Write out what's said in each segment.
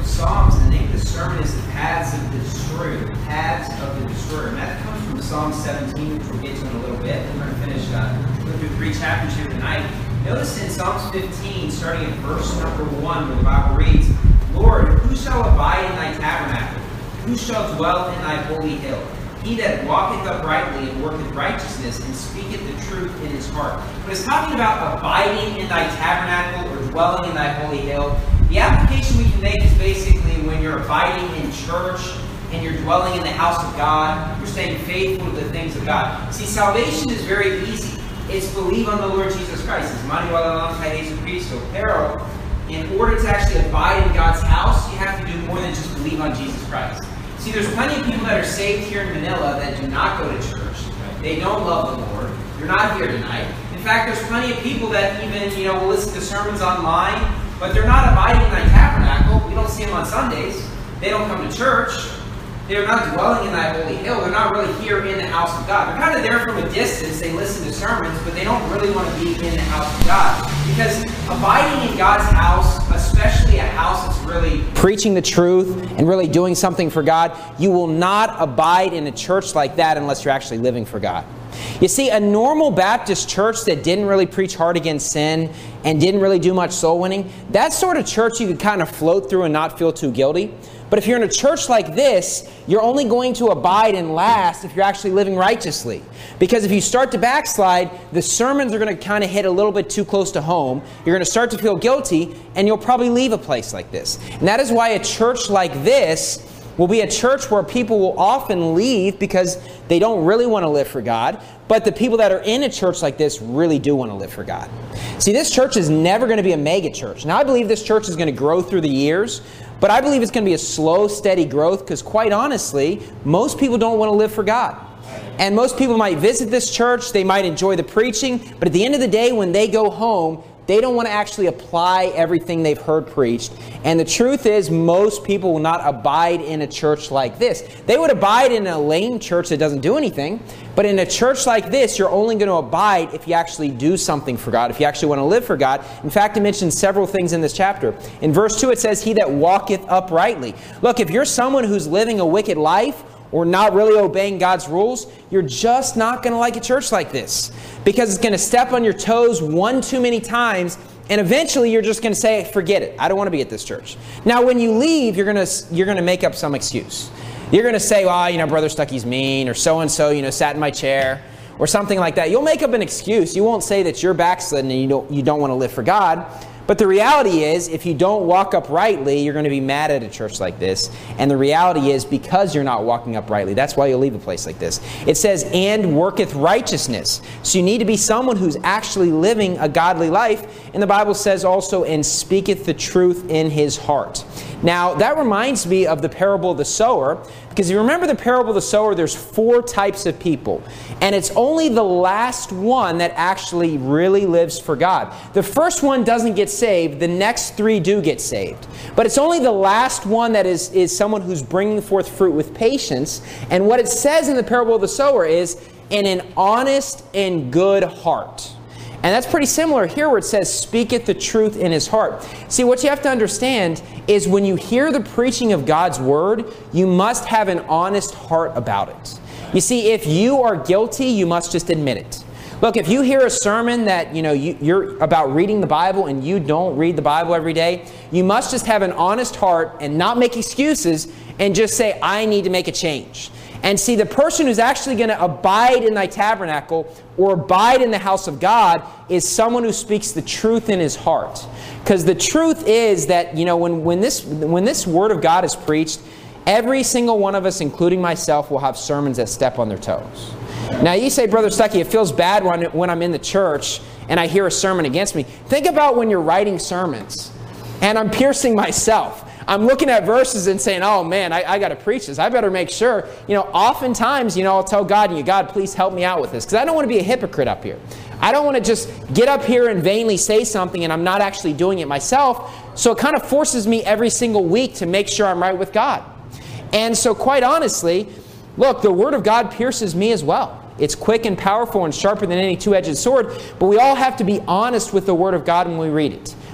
Psalms, and the name of the sermon is The Paths of the Destroyer. The Paths of the Destroyer. And that comes from Psalm 17, which we'll get to in a little bit. We're going to finish going through 3 chapters here tonight. Notice in Psalms 15, starting in verse number 1, where the Bible reads, Lord, who shall abide in thy tabernacle? Who shall dwell in thy holy hill? He that walketh uprightly and worketh righteousness and speaketh the truth in his heart. When it's talking about abiding in thy tabernacle or dwelling in thy holy hill, the application we can make is basically when you're abiding in church and you're dwelling in the house of God, you're staying faithful to the things of God. See, salvation is very easy. It's believe on the Lord Jesus Christ. It's Manuel alongside Jesus Cristo. Pero, in order to actually abide in God's house, you have to do more than just believe on Jesus Christ. See, there's plenty of people that are saved here in Manila that do not go to church. They don't love the Lord. They're not here tonight. In fact, there's plenty of people that even, will listen to sermons online, but they're not abiding in thy tabernacle. We don't see them on Sundays. They don't come to church. They're not dwelling in thy holy hill. They're not really here in the house of God. They're kind of there from a distance. They listen to sermons, but they don't really want to be in the house of God. Because abiding in God's house, especially a house that's really preaching the truth and really doing something for God, you will not abide in a church like that unless you're actually living for God. You see, a normal Baptist church that didn't really preach hard against sin and didn't really do much soul winning, that sort of church you could kind of float through and not feel too guilty. But if you're in a church like this, you're only going to abide and last if you're actually living righteously. Because if you start to backslide, the sermons are going to kind of hit a little bit too close to home. You're going to start to feel guilty, and you'll probably leave a place like this. And that is why a church like this will be a church where people will often leave because they don't really want to live for God. But the people that are in a church like this really do want to live for God. See, this church is never going to be a mega church. Now, I believe this church is going to grow through the years, but I believe it's going to be a slow, steady growth because, quite honestly, most people don't want to live for God. And most people might visit this church, they might enjoy the preaching, but at the end of the day, when they go home, they don't want to actually apply everything they've heard preached. And the truth is, most people will not abide in a church like this. They would abide in a lame church that doesn't do anything. But in a church like this, you're only going to abide if you actually do something for God, if you actually want to live for God. In fact, it mentions several things in this chapter. In verse 2, it says, He that walketh uprightly. Look, if you're someone who's living a wicked life, or not really obeying God's rules, you're just not going to like a church like this. Because it's going to step on your toes one too many times, and eventually you're just going to say, forget it, I don't want to be at this church. Now, when you leave, you're going to make up some excuse. You're going to say, well, Brother Stuckey's mean, or so-and-so, sat in my chair, or something like that. You'll make up an excuse. You won't say that you're backslidden and you don't want to live for God. But the reality is, if you don't walk uprightly, you're going to be mad at a church like this. And the reality is, because you're not walking uprightly, that's why you'll leave a place like this. It says, and worketh righteousness. So you need to be someone who's actually living a godly life. And the Bible says also, and speaketh the truth in his heart. Now, that reminds me of the parable of the sower. Because if you remember the parable of the sower, there's 4 types of people. And it's only the last one that actually really lives for God. The first one doesn't get saved. The next 3 do get saved. But it's only the last one that is someone who's bringing forth fruit with patience. And what it says in the parable of the sower is, in an honest and good heart. And that's pretty similar here where it says, speaketh the truth in his heart. See, what you have to understand is when you hear the preaching of God's word, you must have an honest heart about it. You see, if you are guilty, you must just admit it. Look, if you hear a sermon that, you're about reading the Bible and you don't read the Bible every day, you must just have an honest heart and not make excuses and just say, I need to make a change. And see, the person who's actually going to abide in thy tabernacle or abide in the house of God is someone who speaks the truth in his heart. Because the truth is that, when this word of God is preached, every single one of us, including myself, will have sermons that step on their toes. Now, you say, Brother Stuckey, it feels bad when I'm in the church and I hear a sermon against me. Think about when you're writing sermons and I'm piercing myself. I'm looking at verses and saying, oh man, I got to preach this. I better make sure. Oftentimes, I'll tell God, God, please help me out with this. Because I don't want to be a hypocrite up here. I don't want to just get up here and vainly say something and I'm not actually doing it myself. So it kind of forces me every single week to make sure I'm right with God. And so quite honestly, look, the Word of God pierces me as well. It's quick and powerful and sharper than any two-edged sword. But we all have to be honest with the Word of God when we read it.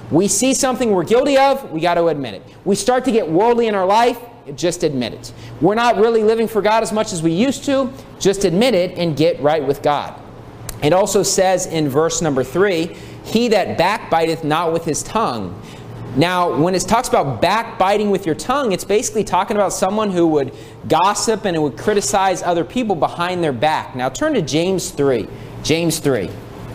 We see something we're guilty of, we got to admit it. We start to get worldly in our life, just admit it. We're not really living for God as much as we used to, just admit it and get right with God. It also says in verse number 3, he that backbiteth not with his tongue. Now, when it talks about backbiting with your tongue, it's basically talking about someone who would gossip and who would criticize other people behind their back. Now, turn to James 3. James 3.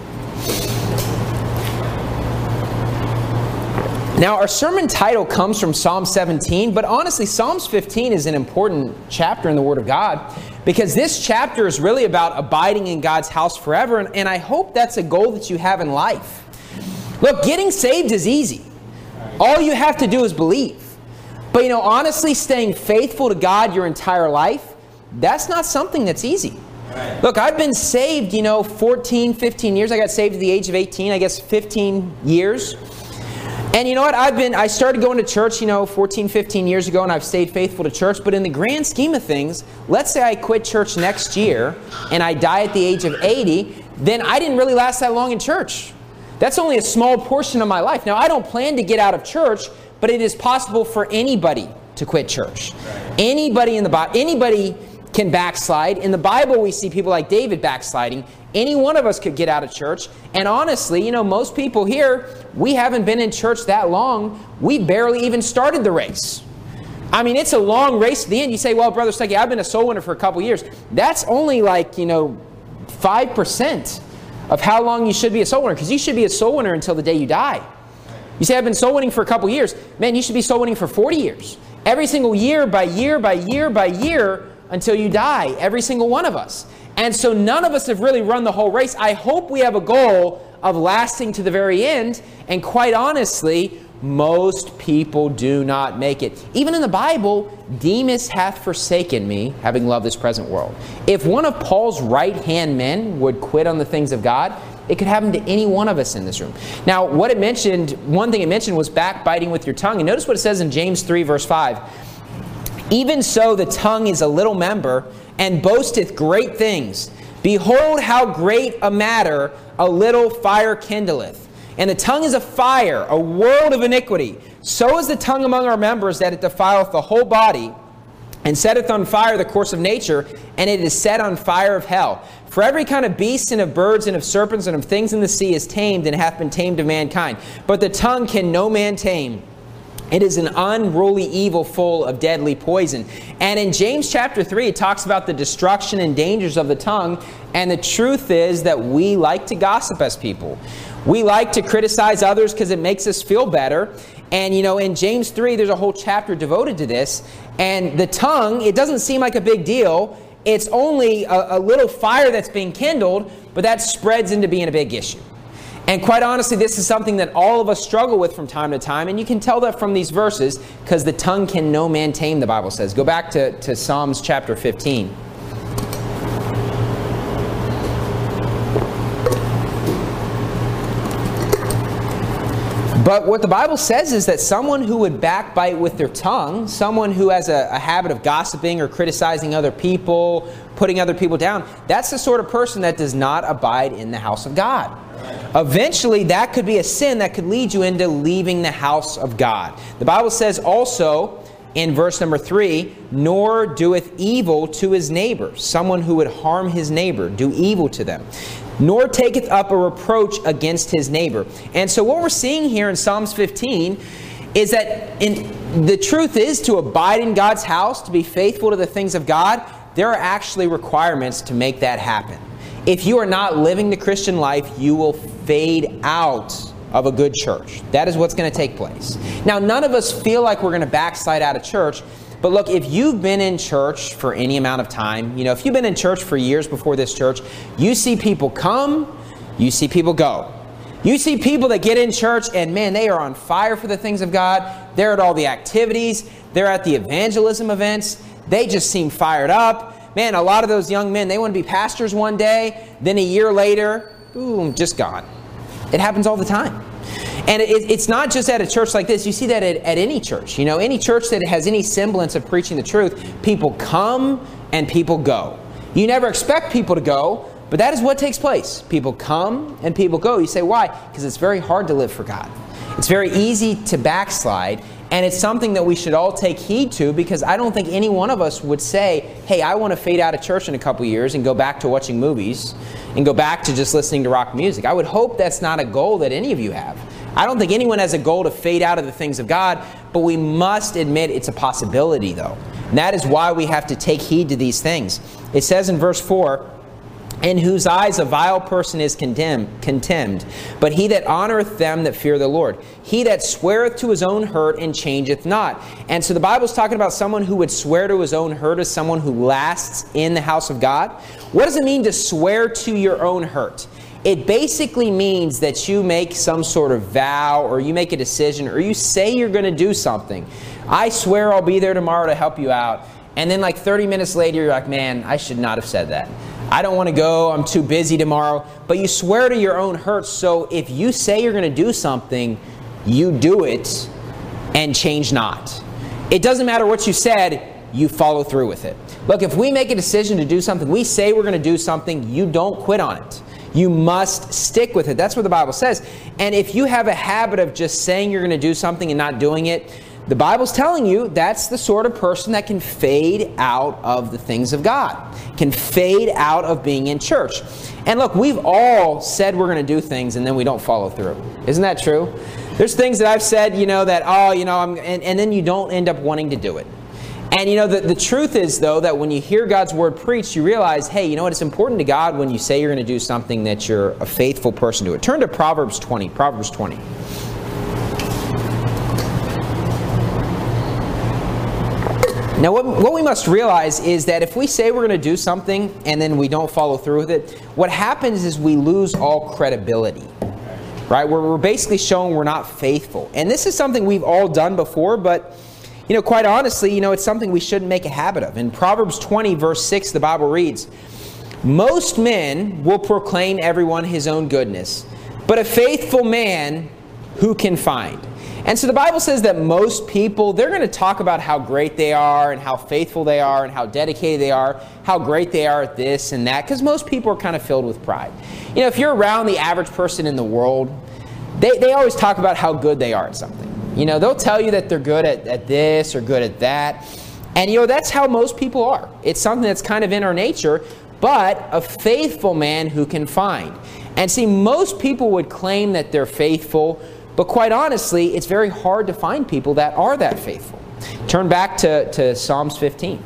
Now, our sermon title comes from Psalm 17, but honestly, Psalms 15 is an important chapter in the Word of God because this chapter is really about abiding in God's house forever, and I hope that's a goal that you have in life. Look, getting saved is easy. All you have to do is believe. But, honestly, staying faithful to God your entire life, that's not something that's easy. Right. Look, I've been saved, 14, 15 years. I got saved at the age of 18, I guess 15 years. And you know what? I started going to church, 14, 15 years ago, and I've stayed faithful to church. But in the grand scheme of things, let's say I quit church next year and I die at the age of 80, then I didn't really last that long in church. That's only a small portion of my life. Now, I don't plan to get out of church, but it is possible for anybody to quit church. Right. Anybody can backslide. In the Bible, we see people like David backsliding. Any one of us could get out of church. And honestly, most people here, we haven't been in church that long. We barely even started the race. I mean, it's a long race to the end. You say, well, Brother Stuckey, I've been a soul winner for a couple years. That's only 5% of how long you should be a soul winner, because you should be a soul winner until the day you die. You say, I've been soul winning for a couple years. Man, you should be soul winning for 40 years. Every single year by year by year by year until you die. Every single one of us. And so none of us have really run the whole race. I hope we have a goal of lasting to the very end. And quite honestly, most people do not make it. Even in the Bible, Demas hath forsaken me, having loved this present world. If one of Paul's right-hand men would quit on the things of God, it could happen to any one of us in this room. Now, one thing it mentioned was backbiting with your tongue. And notice what it says in James 3, verse 5. Even so the tongue is a little member, and boasteth great things. Behold, how great a matter a little fire kindleth. And the tongue is a fire, a world of iniquity. So is the tongue among our members, that it defileth the whole body, and setteth on fire the course of nature, and it is set on fire of hell. For every kind of beast, and of birds, and of serpents, and of things in the sea is tamed, and hath been tamed of mankind. But the tongue can no man tame. It is an unruly evil full of deadly poison. And in James chapter 3, it talks about the destruction and dangers of the tongue. And the truth is that we like to gossip as people. We like to criticize others because it makes us feel better. And in James 3, there's a whole chapter devoted to this. And the tongue, it doesn't seem like a big deal. It's only a little fire that's being kindled, but that spreads into being a big issue. And quite honestly, this is something that all of us struggle with from time to time. And you can tell that from these verses, because the tongue can no man tame, the Bible says. Go back to Psalms chapter 15. But what the Bible says is that someone who would backbite with their tongue, someone who has a habit of gossiping or criticizing other people, putting other people down, that's the sort of person that does not abide in the house of God. Eventually, that could be a sin that could lead you into leaving the house of God. The Bible says also in verse number 3, nor doeth evil to his neighbor. Someone who would harm his neighbor, do evil to them. Nor taketh up a reproach against his neighbor. And so what we're seeing here in Psalms 15 is that the truth is, to abide in God's house, to be faithful to the things of God, there are actually requirements to make that happen. If you are not living the Christian life, you will fade out of a good church. That is what's going to take place. Now, none of us feel like we're going to backslide out of church. But look, if you've been in church for any amount of time, if you've been in church for years before this church, you see people come, you see people go. You see people that get in church and man, they are on fire for the things of God. They're at all the activities. They're at the evangelism events. They just seem fired up. Man, a lot of those young men, they want to be pastors one day. Then a year later, boom, just gone. It happens all the time. And it's not just at a church like this. You see that at any church. Any church that has any semblance of preaching the truth, people come and people go. You never expect people to go, but that is what takes place. People come and people go. You say, why? Because it's very hard to live for God. It's very easy to backslide, and it's something that we should all take heed to, because I don't think any one of us would say, hey, I want to fade out of church in a couple years and go back to watching movies and go back to just listening to rock music. I would hope that's not a goal that any of you have. I don't think anyone has a goal to fade out of the things of God, but we must admit it's a possibility, though. And that is why we have to take heed to these things. It says in verse 4, in whose eyes a vile person is contemned, but he that honoreth them that fear the Lord. He that sweareth to his own hurt and changeth not. And so the Bible's talking about someone who would swear to his own hurt as someone who lasts in the house of God. What does it mean to swear to your own hurt? It basically means that you make some sort of vow, or you make a decision, or you say you're going to do something. I swear I'll be there tomorrow to help you out. And then like 30 minutes later, you're like, man, I should not have said that. I don't want to go. I'm too busy tomorrow. But you swear to your own hurt. So if you say you're going to do something, you do it and change not. It doesn't matter what you said, you follow through with it. Look, if we make a decision to do something, we say we're going to do something, you don't quit on it. You must stick with it. That's what the Bible says. And if you have a habit of just saying you're going to do something and not doing it, the Bible's telling you that's the sort of person that can fade out of the things of God, can fade out of being in church. And look, we've all said we're going to do things and then we don't follow through. Isn't that true? There's things that I've said, and then you don't end up wanting to do it. And the truth is, though, that when you hear God's word preached, you realize, hey, you know what? It's important to God when you say you're going to do something that you're a faithful person to it. Turn to Proverbs 20. Proverbs 20. Now, what we must realize is that if we say we're going to do something and then we don't follow through with it, what happens is we lose all credibility. Right? We're basically showing we're not faithful. And this is something we've all done before, but quite honestly, it's something we shouldn't make a habit of. In Proverbs 20, verse 6, the Bible reads, most men will proclaim everyone his own goodness, but a faithful man who can find? And so the Bible says that most people, they're going to talk about how great they are and how faithful they are and how dedicated they are, how great they are at this and that, because most people are kind of filled with pride. If you're around the average person in the world, they always talk about how good they are at something. They'll tell you that they're good at this or good at that. And, that's how most people are. It's something that's kind of in our nature, but a faithful man who can find. And see, most people would claim that they're faithful, but quite honestly, it's very hard to find people that are that faithful. Turn back to Psalms 15.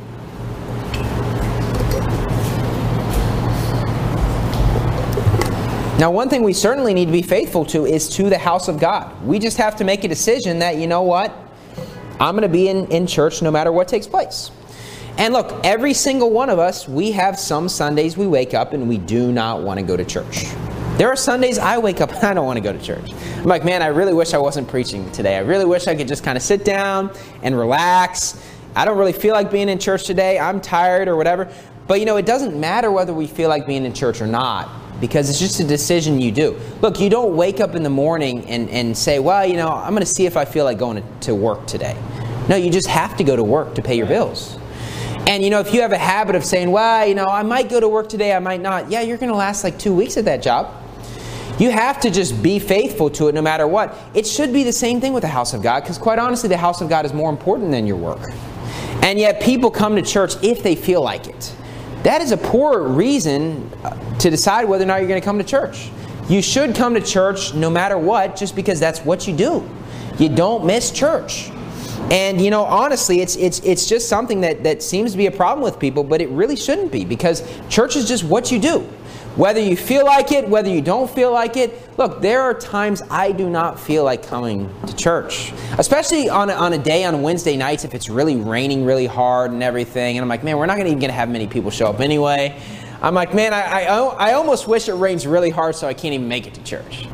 Now, one thing we certainly need to be faithful to is to the house of God. We just have to make a decision that, you know what? I'm going to be in church no matter what takes place. And look, every single one of us, we have some Sundays we wake up and we do not want to go to church. There are Sundays I wake up and I don't want to go to church. I'm like, man, I really wish I wasn't preaching today. I really wish I could just kind of sit down and relax. I don't really feel like being in church today. I'm tired or whatever. But it doesn't matter whether we feel like being in church or not, because it's just a decision you do. Look, you don't wake up in the morning and say, well, I'm going to see if I feel like going to work today. No, you just have to go to work to pay your bills. And, if you have a habit of saying, well, I might go to work today, I might not. Yeah, you're going to last like 2 weeks at that job. You have to just be faithful to it no matter what. It should be the same thing with the house of God, because quite honestly, the house of God is more important than your work. And yet people come to church if they feel like it. That is a poor reason to decide whether or not you're going to come to church. You should come to church no matter what, just because that's what you do. You don't miss church. And, honestly, it's just something that seems to be a problem with people, but it really shouldn't be, because church is just what you do. Whether you feel like it, whether you don't feel like it. Look, there are times I do not feel like coming to church. Especially on a day on Wednesday nights if it's really raining really hard and everything. And I'm like, man, we're not even going to have many people show up anyway. I'm like, man, I almost wish it rains really hard so I can't even make it to church.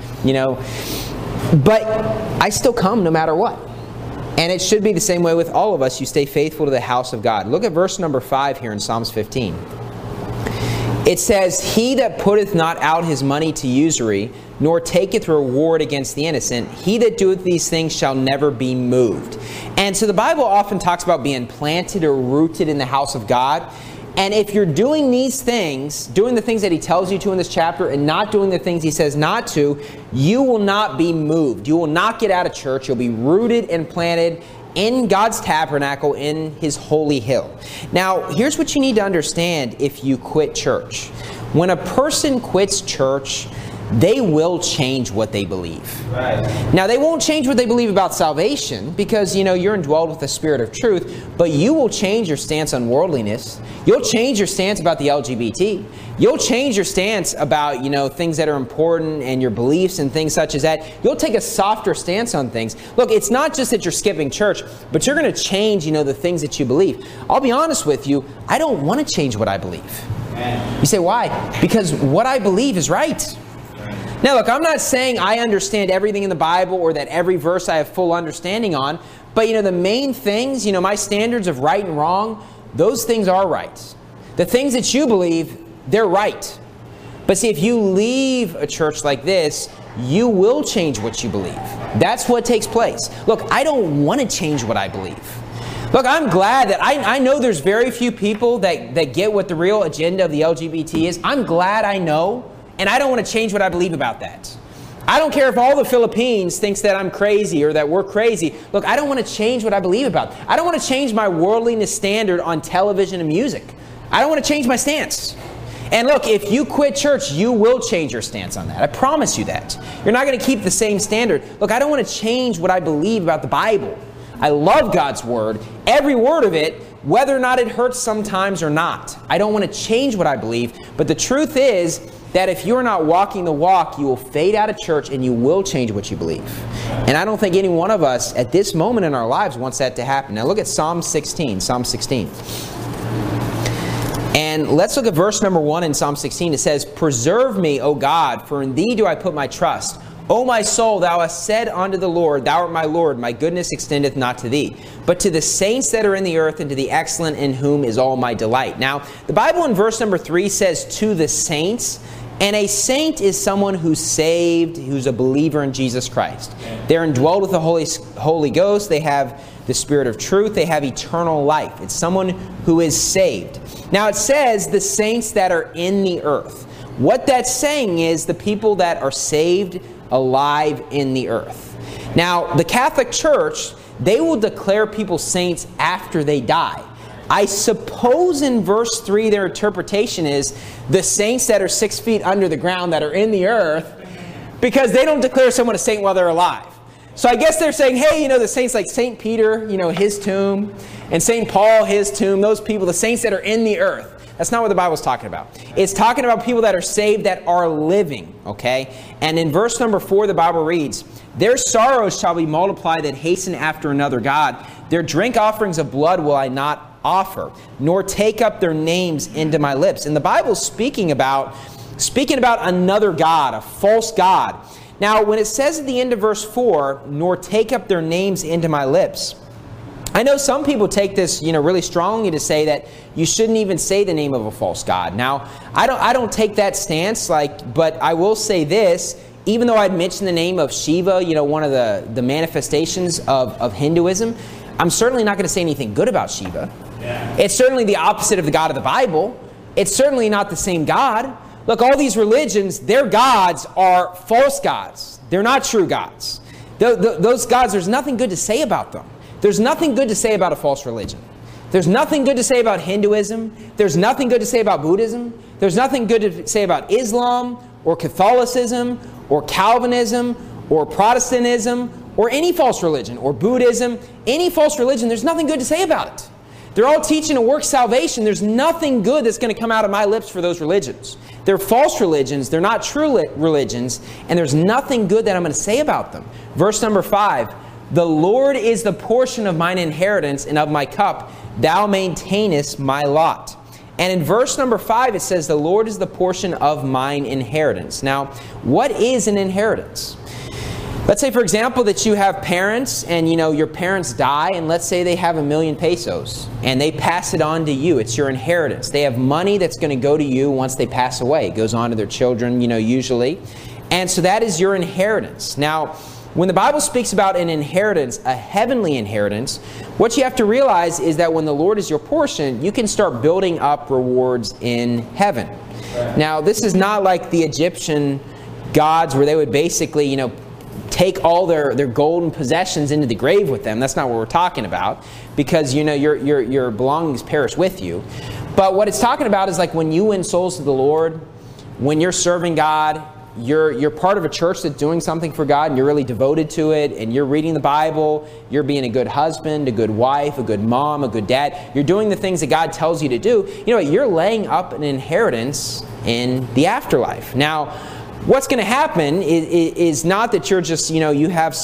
But I still come no matter what. And it should be the same way with all of us. You stay faithful to the house of God. Look at verse number 5 here in Psalms 15. It says, he that putteth not out his money to usury, nor taketh reward against the innocent, he that doeth these things shall never be moved. And so the Bible often talks about being planted or rooted in the house of God. And if you're doing these things, doing the things that he tells you to in this chapter and not doing the things he says not to, you will not be moved. You will not get out of church. You'll be rooted and planted in God's tabernacle, in his holy hill. Now, here's what you need to understand if you quit church. When a person quits church, they will change what they believe. Right. Now, they won't change what they believe about salvation because, you're indwelled with the Spirit of truth, but you will change your stance on worldliness. You'll change your stance about the LGBT. You'll change your stance about, things that are important and your beliefs and things such as that. You'll take a softer stance on things. Look, it's not just that you're skipping church, but you're going to change, the things that you believe. I'll be honest with you, I don't want to change what I believe. Amen. You say, why? Because what I believe is right. Now, look, I'm not saying I understand everything in the Bible or that every verse I have full understanding on, but, the main things, my standards of right and wrong, those things are right. The things that you believe, they're right. But see, if you leave a church like this, you will change what you believe. That's what takes place. Look, I don't want to change what I believe. Look, I'm glad that I know there's very few people that get what the real agenda of the LGBT is. I'm glad I know. And I don't want to change what I believe about that. I don't care if all the Philippines thinks that I'm crazy or that we're crazy. Look, I don't want to change what I believe about. I don't want to change my worldliness standard on television and music. I don't want to change my stance. And look, if you quit church, you will change your stance on that. I promise you that. You're not going to keep the same standard. Look, I don't want to change what I believe about the Bible. I love God's Word, every word of it, whether or not it hurts sometimes or not. I don't want to change what I believe. But the truth is that if you're not walking the walk, you will fade out of church and you will change what you believe. And I don't think any one of us at this moment in our lives wants that to happen. Now look at Psalm 16. And let's look at verse number 1 in Psalm 16. It says, "Preserve me, O God, for in thee do I put my trust. O my soul, thou hast said unto the Lord, thou art my Lord, my goodness extendeth not to thee, but to the saints that are in the earth, and to the excellent in whom is all my delight." Now, the Bible in verse number 3 says, "to the saints." And a saint is someone who's saved, who's a believer in Jesus Christ. They're indwelled with the Holy Ghost. They have the Spirit of truth. They have eternal life. It's someone who is saved. Now it says the saints that are in the earth. What that's saying is the people that are saved, alive in the earth. Now, the Catholic Church, they will declare people saints after they die. I suppose in verse 3 their interpretation is the saints that are 6 feet under the ground that are in the earth, because they don't declare someone a saint while they're alive. So I guess they're saying, hey, the saints like St. Peter, his tomb, and St. Paul, his tomb, those people, the saints that are in the earth. That's not what the Bible's talking about. It's talking about people that are saved that are living, okay? And in verse number 4, the Bible reads, "Their sorrows shall be multiplied that hasten after another God. Their drink offerings of blood will I not offer, nor take up their names into my lips." And the Bible's speaking about another God, a false God. Now, when it says at the end of verse 4, "nor take up their names into my lips," I know some people take this, really strongly to say that you shouldn't even say the name of a false god. Now, I don't take that stance, but I will say this, even though I'd mentioned the name of Shiva, one of the manifestations of Hinduism, I'm certainly not going to say anything good about Shiva. Yeah. It's certainly the opposite of the God of the Bible. It's certainly not the same God. Look, all these religions, their gods are false gods. They're not true gods. Those gods, there's nothing good to say about them. There's nothing good to say about a false religion. There's nothing good to say about Hinduism. There's nothing good to say about Buddhism. There's nothing good to say about Islam or Catholicism or Calvinism or Protestantism or any false religion or Buddhism. Any false religion, there's nothing good to say about it. They're all teaching a work salvation. There's nothing good that's going to come out of my lips for those religions. They're false religions. They're not true religions. And there's nothing good that I'm going to say about them. Verse number 5. "The Lord is the portion of mine inheritance, and of my cup thou maintainest my lot." And in verse number 5 it says, "The Lord is the portion of mine inheritance." Now, what is an inheritance? Let's say, for example, that you have parents and, your parents die, and let's say they have 1,000,000 pesos and they pass it on to you. It's your inheritance. They have money that's going to go to you once they pass away. It goes on to their children, usually. And so that is your inheritance. Now, when the Bible speaks about an inheritance, a heavenly inheritance, what you have to realize is that when the Lord is your portion, you can start building up rewards in heaven. Right. Now, this is not like the Egyptian gods where they would basically, take all their golden possessions into the grave with them. That's not what we're talking about, because your belongings perish with you. But what it's talking about is like when you win souls to the Lord, when you're serving God, you're part of a church that's doing something for God, and you're really devoted to it, and you're reading the Bible, you're being a good husband, a good wife, a good mom, a good dad. You're doing the things that God tells you to do. You're laying up an inheritance in the afterlife. Now, what's going to happen is not that you're just, you have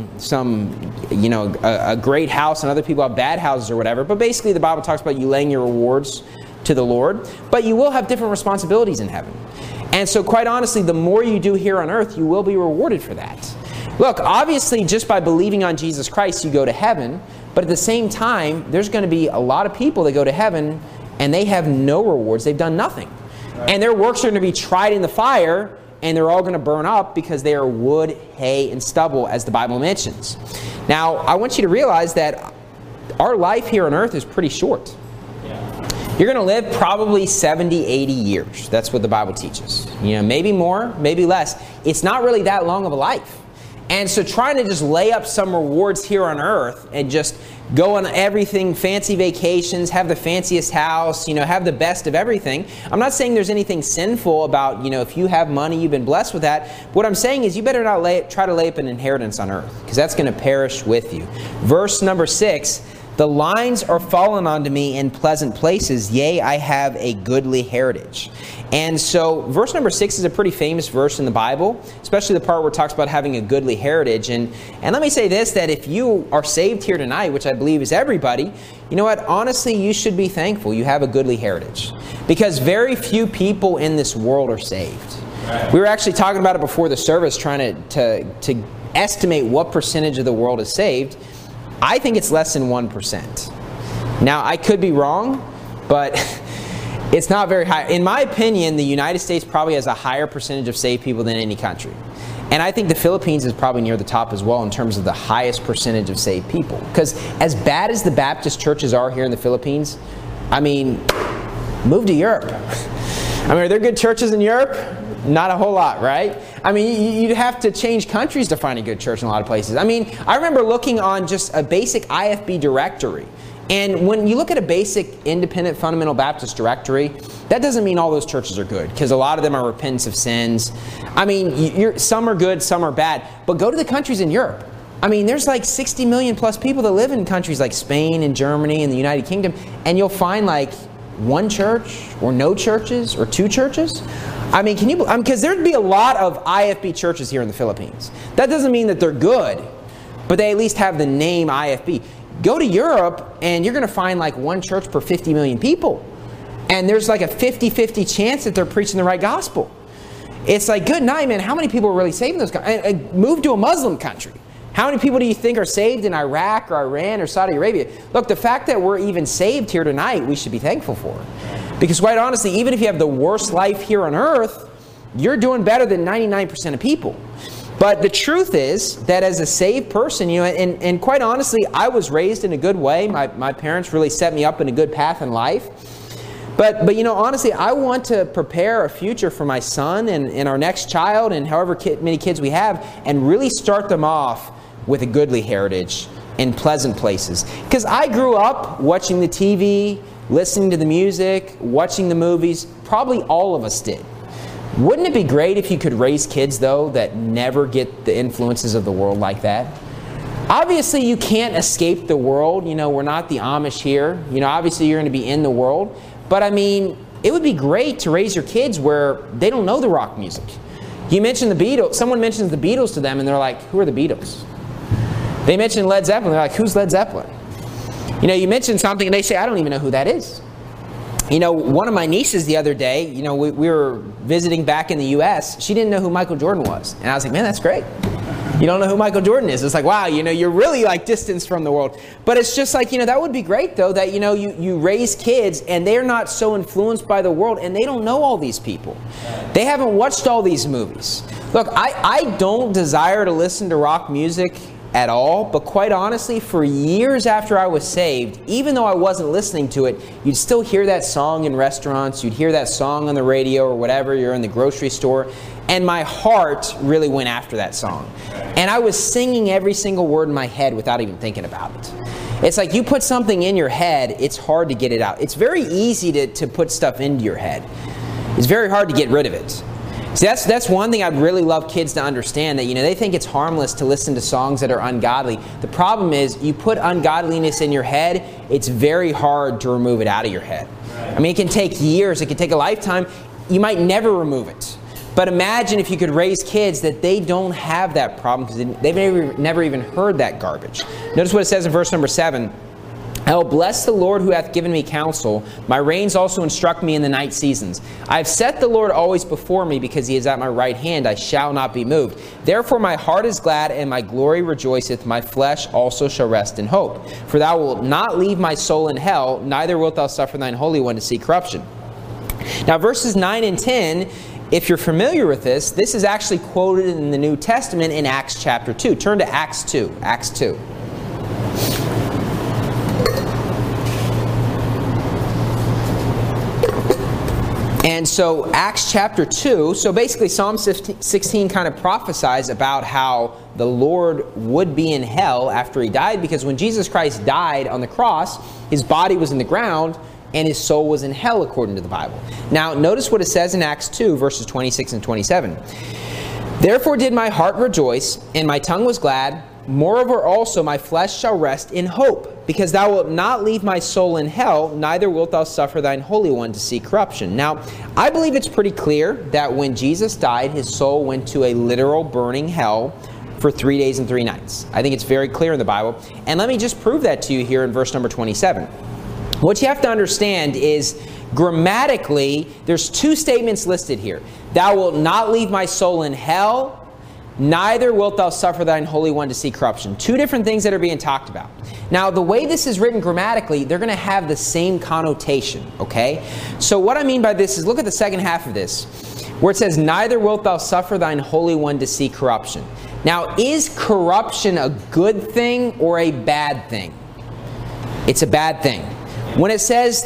a great house and other people have bad houses or whatever, but basically the Bible talks about you laying your rewards to the Lord, but you will have different responsibilities in heaven. And so quite honestly, the more you do here on earth, you will be rewarded for that. Look, obviously just by believing on Jesus Christ, you go to heaven, but at the same time, there's going to be a lot of people that go to heaven and they have no rewards. They've done nothing. Right. And their works are going to be tried in the fire, and they're all going to burn up because they are wood, hay, and stubble, as the Bible mentions. Now, I want you to realize that our life here on earth is pretty short. You're going to live probably 70, 80 years. That's what the Bible teaches. Maybe more, maybe less. It's not really that long of a life. And so trying to just lay up some rewards here on earth and just go on everything, fancy vacations, have the fanciest house, have the best of everything. I'm not saying there's anything sinful about, if you have money, you've been blessed with that. What I'm saying is you better not try to lay up an inheritance on earth, because that's going to perish with you. Verse number 6, the lines are fallen unto me in pleasant places, yea, I have a goodly heritage. And so verse number 6 is a pretty famous verse in the Bible, especially the part where it talks about having a goodly heritage. And let me say this, that if you are saved here tonight, which I believe is everybody, you know what? Honestly, you should be thankful you have a goodly heritage, because very few people in this world are saved. Right. We were actually talking about it before the service, trying to estimate what percentage of the world is saved. I think it's less than 1%. Now, I could be wrong, but it's not very high. In my opinion, the United States probably has a higher percentage of saved people than any country. And I think the Philippines is probably near the top as well in terms of the highest percentage of saved people. Because as bad as the Baptist churches are here in the Philippines, move to Europe. Are there good churches in Europe? Not a whole lot, right? You'd have to change countries to find a good church in a lot of places. I remember looking on just a basic IFB directory. And when you look at a basic independent fundamental Baptist directory, that doesn't mean all those churches are good, because a lot of them are repentance of sins. Some are good, some are bad. But go to the countries in Europe. There's like 60 million plus people that live in countries like Spain and Germany and the United Kingdom, and you'll find like one church or no churches or two churches. Because there'd be a lot of IFB churches here in the Philippines. That doesn't mean that they're good, but they at least have the name IFB. Go to Europe, and you're going to find like one church per 50 million people. And there's like a 50-50 chance that they're preaching the right gospel. It's like, good night, man. How many people are really saved in those countries? Move to a Muslim country. How many people do you think are saved in Iraq or Iran or Saudi Arabia? Look, the fact that we're even saved here tonight, we should be thankful for. Because quite honestly, even if you have the worst life here on earth, you're doing better than 99% of people. But the truth is that as a saved person, and quite honestly, I was raised in a good way. My parents really set me up in a good path in life. But honestly, I want to prepare a future for my son and our next child and however many kids we have, and really start them off with a goodly heritage in pleasant places. Because I grew up watching the TV, listening to the music, watching the movies. Probably all of us did. Wouldn't it be great if you could raise kids, though, that never get the influences of the world like that? Obviously, you can't escape the world. We're not the Amish here. Obviously, you're going to be in the world. But it would be great to raise your kids where they don't know the rock music. You mentioned the Beatles. Someone mentions the Beatles to them, and they're like, who are the Beatles? They mention Led Zeppelin. They're like, who's Led Zeppelin? You mention something, and they say, I don't even know who that is. One of my nieces the other day, we were visiting back in the U.S. She didn't know who Michael Jordan was. And I was like, man, that's great. You don't know who Michael Jordan is. It's like, wow, you're really like distanced from the world. But it's just like, that would be great, though, that, you raise kids and they're not so influenced by the world and they don't know all these people. They haven't watched all these movies. Look, I don't desire to listen to rock music at all, but quite honestly, for years after I was saved, even though I wasn't listening to it, you'd still hear that song in restaurants, you'd hear that song on the radio or whatever, you're in the grocery store, and my heart really went after that song. And I was singing every single word in my head without even thinking about it. It's like you put something in your head, it's hard to get it out. It's very easy to put stuff into your head. It's very hard to get rid of it. See, that's one thing I'd really love kids to understand, that, they think it's harmless to listen to songs that are ungodly. The problem is, you put ungodliness in your head, it's very hard to remove it out of your head. I mean, it can take years, it can take a lifetime. You might never remove it. But imagine if you could raise kids that they don't have that problem because they've never even heard that garbage. Notice what it says in verse number 7. I will bless the Lord who hath given me counsel. My reins also instruct me in the night seasons. I have set the Lord always before me, because he is at my right hand. I shall not be moved. Therefore my heart is glad, and my glory rejoiceth. My flesh also shall rest in hope. For thou wilt not leave my soul in hell, neither wilt thou suffer thine Holy One to see corruption. Now verses 9 and 10, if you're familiar with this is actually quoted in the New Testament in Acts chapter 2. Turn to Acts 2. Acts 2. And so Acts chapter 2, so basically Psalm 16 kind of prophesies about how the Lord would be in hell after he died, because when Jesus Christ died on the cross, his body was in the ground and his soul was in hell, according to the Bible. Now notice what it says in Acts 2, verses 26 and 27. Therefore did my heart rejoice, and my tongue was glad. Moreover also my flesh shall rest in hope, because thou wilt not leave my soul in hell, neither wilt thou suffer thine Holy One to see corruption. Now, I believe it's pretty clear that when Jesus died, his soul went to a literal burning hell for 3 days and 3 nights. I think it's very clear in the Bible. And let me just prove that to you here in verse number 27. What you have to understand is, grammatically, there's 2 statements listed here. Thou wilt not leave my soul in hell, neither wilt thou suffer thine Holy One to see corruption. 2 different things that are being talked about. Now, the way this is written grammatically, they're going to have the same connotation, okay? So what I mean by this is, look at the second half of this, where it says, neither wilt thou suffer thine Holy One to see corruption. Now, is corruption a good thing or a bad thing? It's a bad thing. When it says,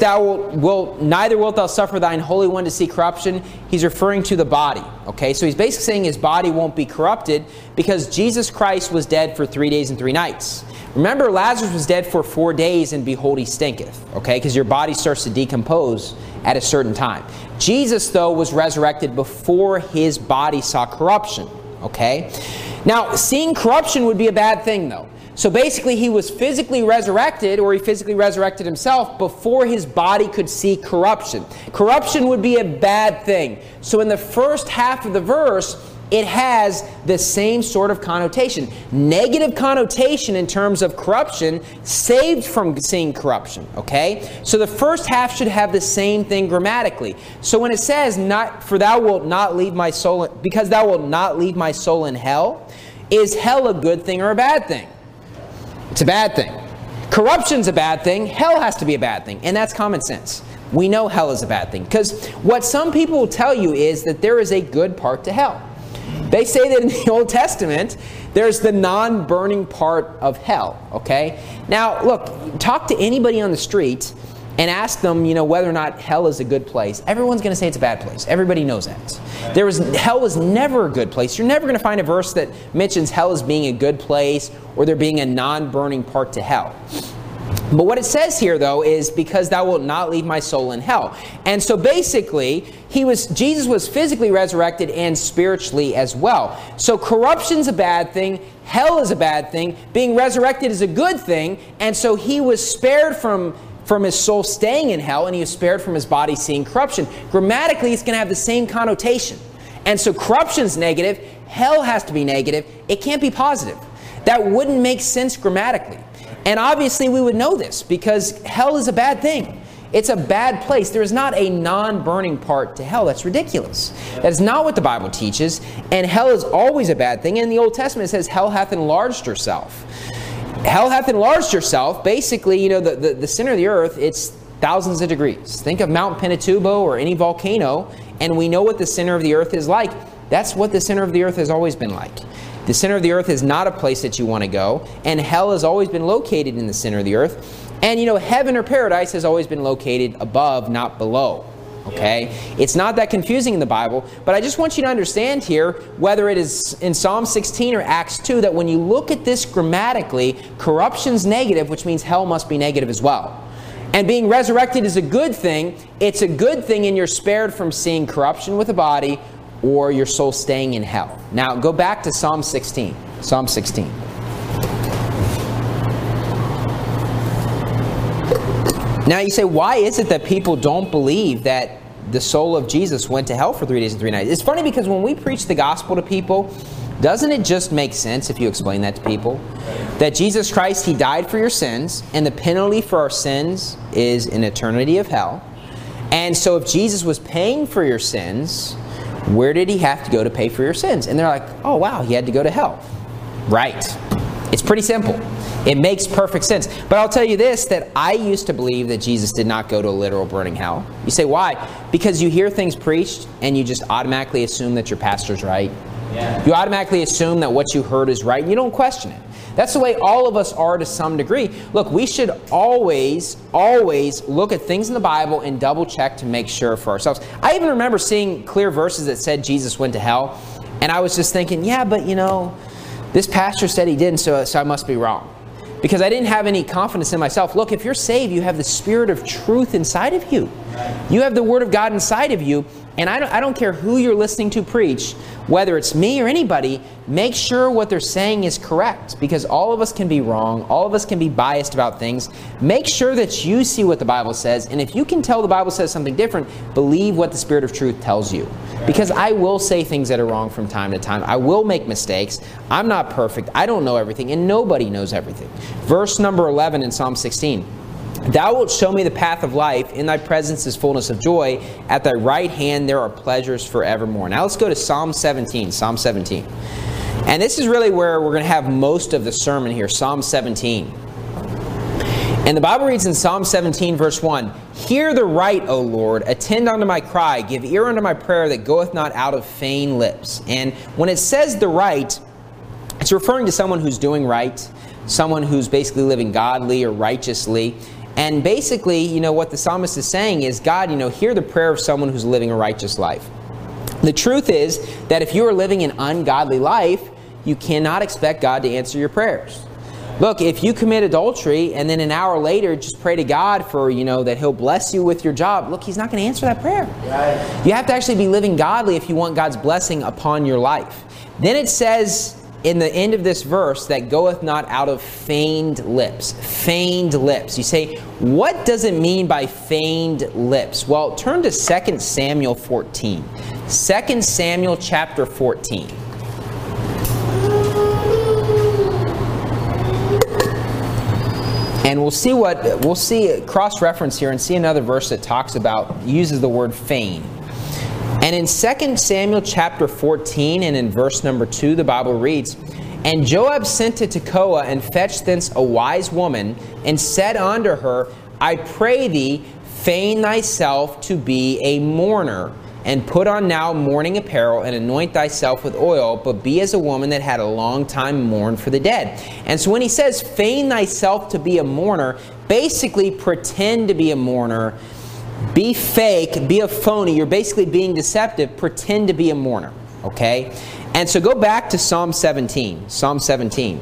neither wilt thou suffer thine Holy One to see corruption, he's referring to the body. Okay, so he's basically saying his body won't be corrupted because Jesus Christ was dead for 3 days and 3 nights. Remember, Lazarus was dead for 4 days, and behold, he stinketh. Okay, because your body starts to decompose at a certain time. Jesus, though, was resurrected before his body saw corruption. Okay, now seeing corruption would be a bad thing, though. So basically he was physically resurrected, or he physically resurrected himself before his body could see corruption. Corruption would be a bad thing. So in the first half of the verse, it has the same sort of connotation. Negative connotation in terms of corruption, saved from seeing corruption. Okay? So the first half should have the same thing grammatically. So when it says, because thou wilt not leave my soul in hell, is hell a good thing or a bad thing? It's a bad thing. Corruption's a bad thing. Hell has to be a bad thing. And that's common sense. We know hell is a bad thing. Because what some people will tell you is that there is a good part to hell. They say that in the Old Testament, there's the non-burning part of hell. Okay? Now, look, talk to anybody on the street and ask them, whether or not hell is a good place. Everyone's going to say it's a bad place. Everybody knows that. Hell was never a good place. You're never going to find a verse that mentions hell as being a good place or there being a non-burning part to hell. But what it says here, though, is because thou wilt not leave my soul in hell. And so basically, Jesus was physically resurrected and spiritually as well. So corruption's a bad thing. Hell is a bad thing. Being resurrected is a good thing. And so he was spared from his soul staying in hell, and he was spared from his body seeing corruption. Grammatically, it's going to have the same connotation. And so corruption's negative. Hell has to be negative. It can't be positive. That wouldn't make sense grammatically. And obviously we would know this because hell is a bad thing. It's a bad place. There is not a non-burning part to hell. That's ridiculous. That is not what the Bible teaches. And hell is always a bad thing. In the Old Testament it says hell hath enlarged herself. Hell hath enlarged herself. Basically, the center of the earth, it's thousands of degrees. Think of Mount Pinatubo or any volcano, and we know what the center of the earth is like. That's what the center of the earth has always been like. The center of the earth is not a place that you want to go, and hell has always been located in the center of the earth. And heaven or paradise has always been located above, not below. Okay? It's not that confusing in the Bible, but I just want you to understand here, whether it is in Psalm 16 or Acts 2, that when you look at this grammatically, corruption's negative, which means hell must be negative as well. And being resurrected is a good thing. It's a good thing, and you're spared from seeing corruption with the body or your soul staying in hell. Now, go back to Psalm 16. Psalm 16. Now you say, why is it that people don't believe that the soul of Jesus went to hell for 3 days and 3 nights? It's funny because when we preach the gospel to people, doesn't it just make sense if you explain that to people? That Jesus Christ, He died for your sins, and the penalty for our sins is an eternity of hell. And so if Jesus was paying for your sins, where did He have to go to pay for your sins? And they're like, oh wow, He had to go to hell. Right. It's pretty simple. It makes perfect sense. But I'll tell you this, that I used to believe that Jesus did not go to a literal burning hell. You say, why? Because you hear things preached and you just automatically assume that your pastor's right. Yeah. You automatically assume that what you heard is right and you don't question it. That's the way all of us are to some degree. Look, we should always look at things in the Bible and double check to make sure for ourselves. I even remember seeing clear verses that said Jesus went to hell, and I was just thinking, yeah, but this pastor said he didn't, so I must be wrong. Because I didn't have any confidence in myself. Look, if you're saved, you have the Spirit of truth inside of you. You have the Word of God inside of you. And I don't care who you're listening to preach, whether it's me or anybody, make sure what they're saying is correct. Because all of us can be wrong. All of us can be biased about things. Make sure that you see what the Bible says. And if you can tell the Bible says something different, believe what the Spirit of truth tells you. Because I will say things that are wrong from time to time. I will make mistakes. I'm not perfect. I don't know everything. And nobody knows everything. Verse number 11 in Psalm 16. Thou wilt show me the path of life. In thy presence is fullness of joy. At thy right hand there are pleasures forevermore. Now let's go to Psalm 17. Psalm 17. And this is really where we're going to have most of the sermon here. Psalm 17. And the Bible reads in Psalm 17 verse 1, Hear the right, O Lord, attend unto my cry, give ear unto my prayer that goeth not out of feigned lips. And when it says the right, it's referring to someone who's doing right, someone who's basically living godly or righteously. And basically, what the psalmist is saying is, God, hear the prayer of someone who's living a righteous life. The truth is that if you are living an ungodly life, you cannot expect God to answer your prayers. Look, if you commit adultery and then an hour later just pray to God for, that He'll bless you with your job, look, He's not going to answer that prayer. Right. You have to actually be living godly if you want God's blessing upon your life. Then it says in the end of this verse that goeth not out of feigned lips. Feigned lips. You say, what does it mean by feigned lips? Well, turn to 2 Samuel 14. 2 Samuel chapter 14. And we'll see cross-reference here and see another verse that uses the word feign. And in 2 Samuel chapter 14 and in verse number 2, the Bible reads, And Joab sent to Tekoa and fetched thence a wise woman, and said unto her, I pray thee, feign thyself to be a mourner, and put on now mourning apparel, and anoint thyself with oil, but be as a woman that had a long time mourned for the dead. And so when he says, feign thyself to be a mourner, basically pretend to be a mourner, be fake, be a phony. You're basically being deceptive. Pretend to be a mourner. Okay? And so go back to Psalm 17. Psalm 17.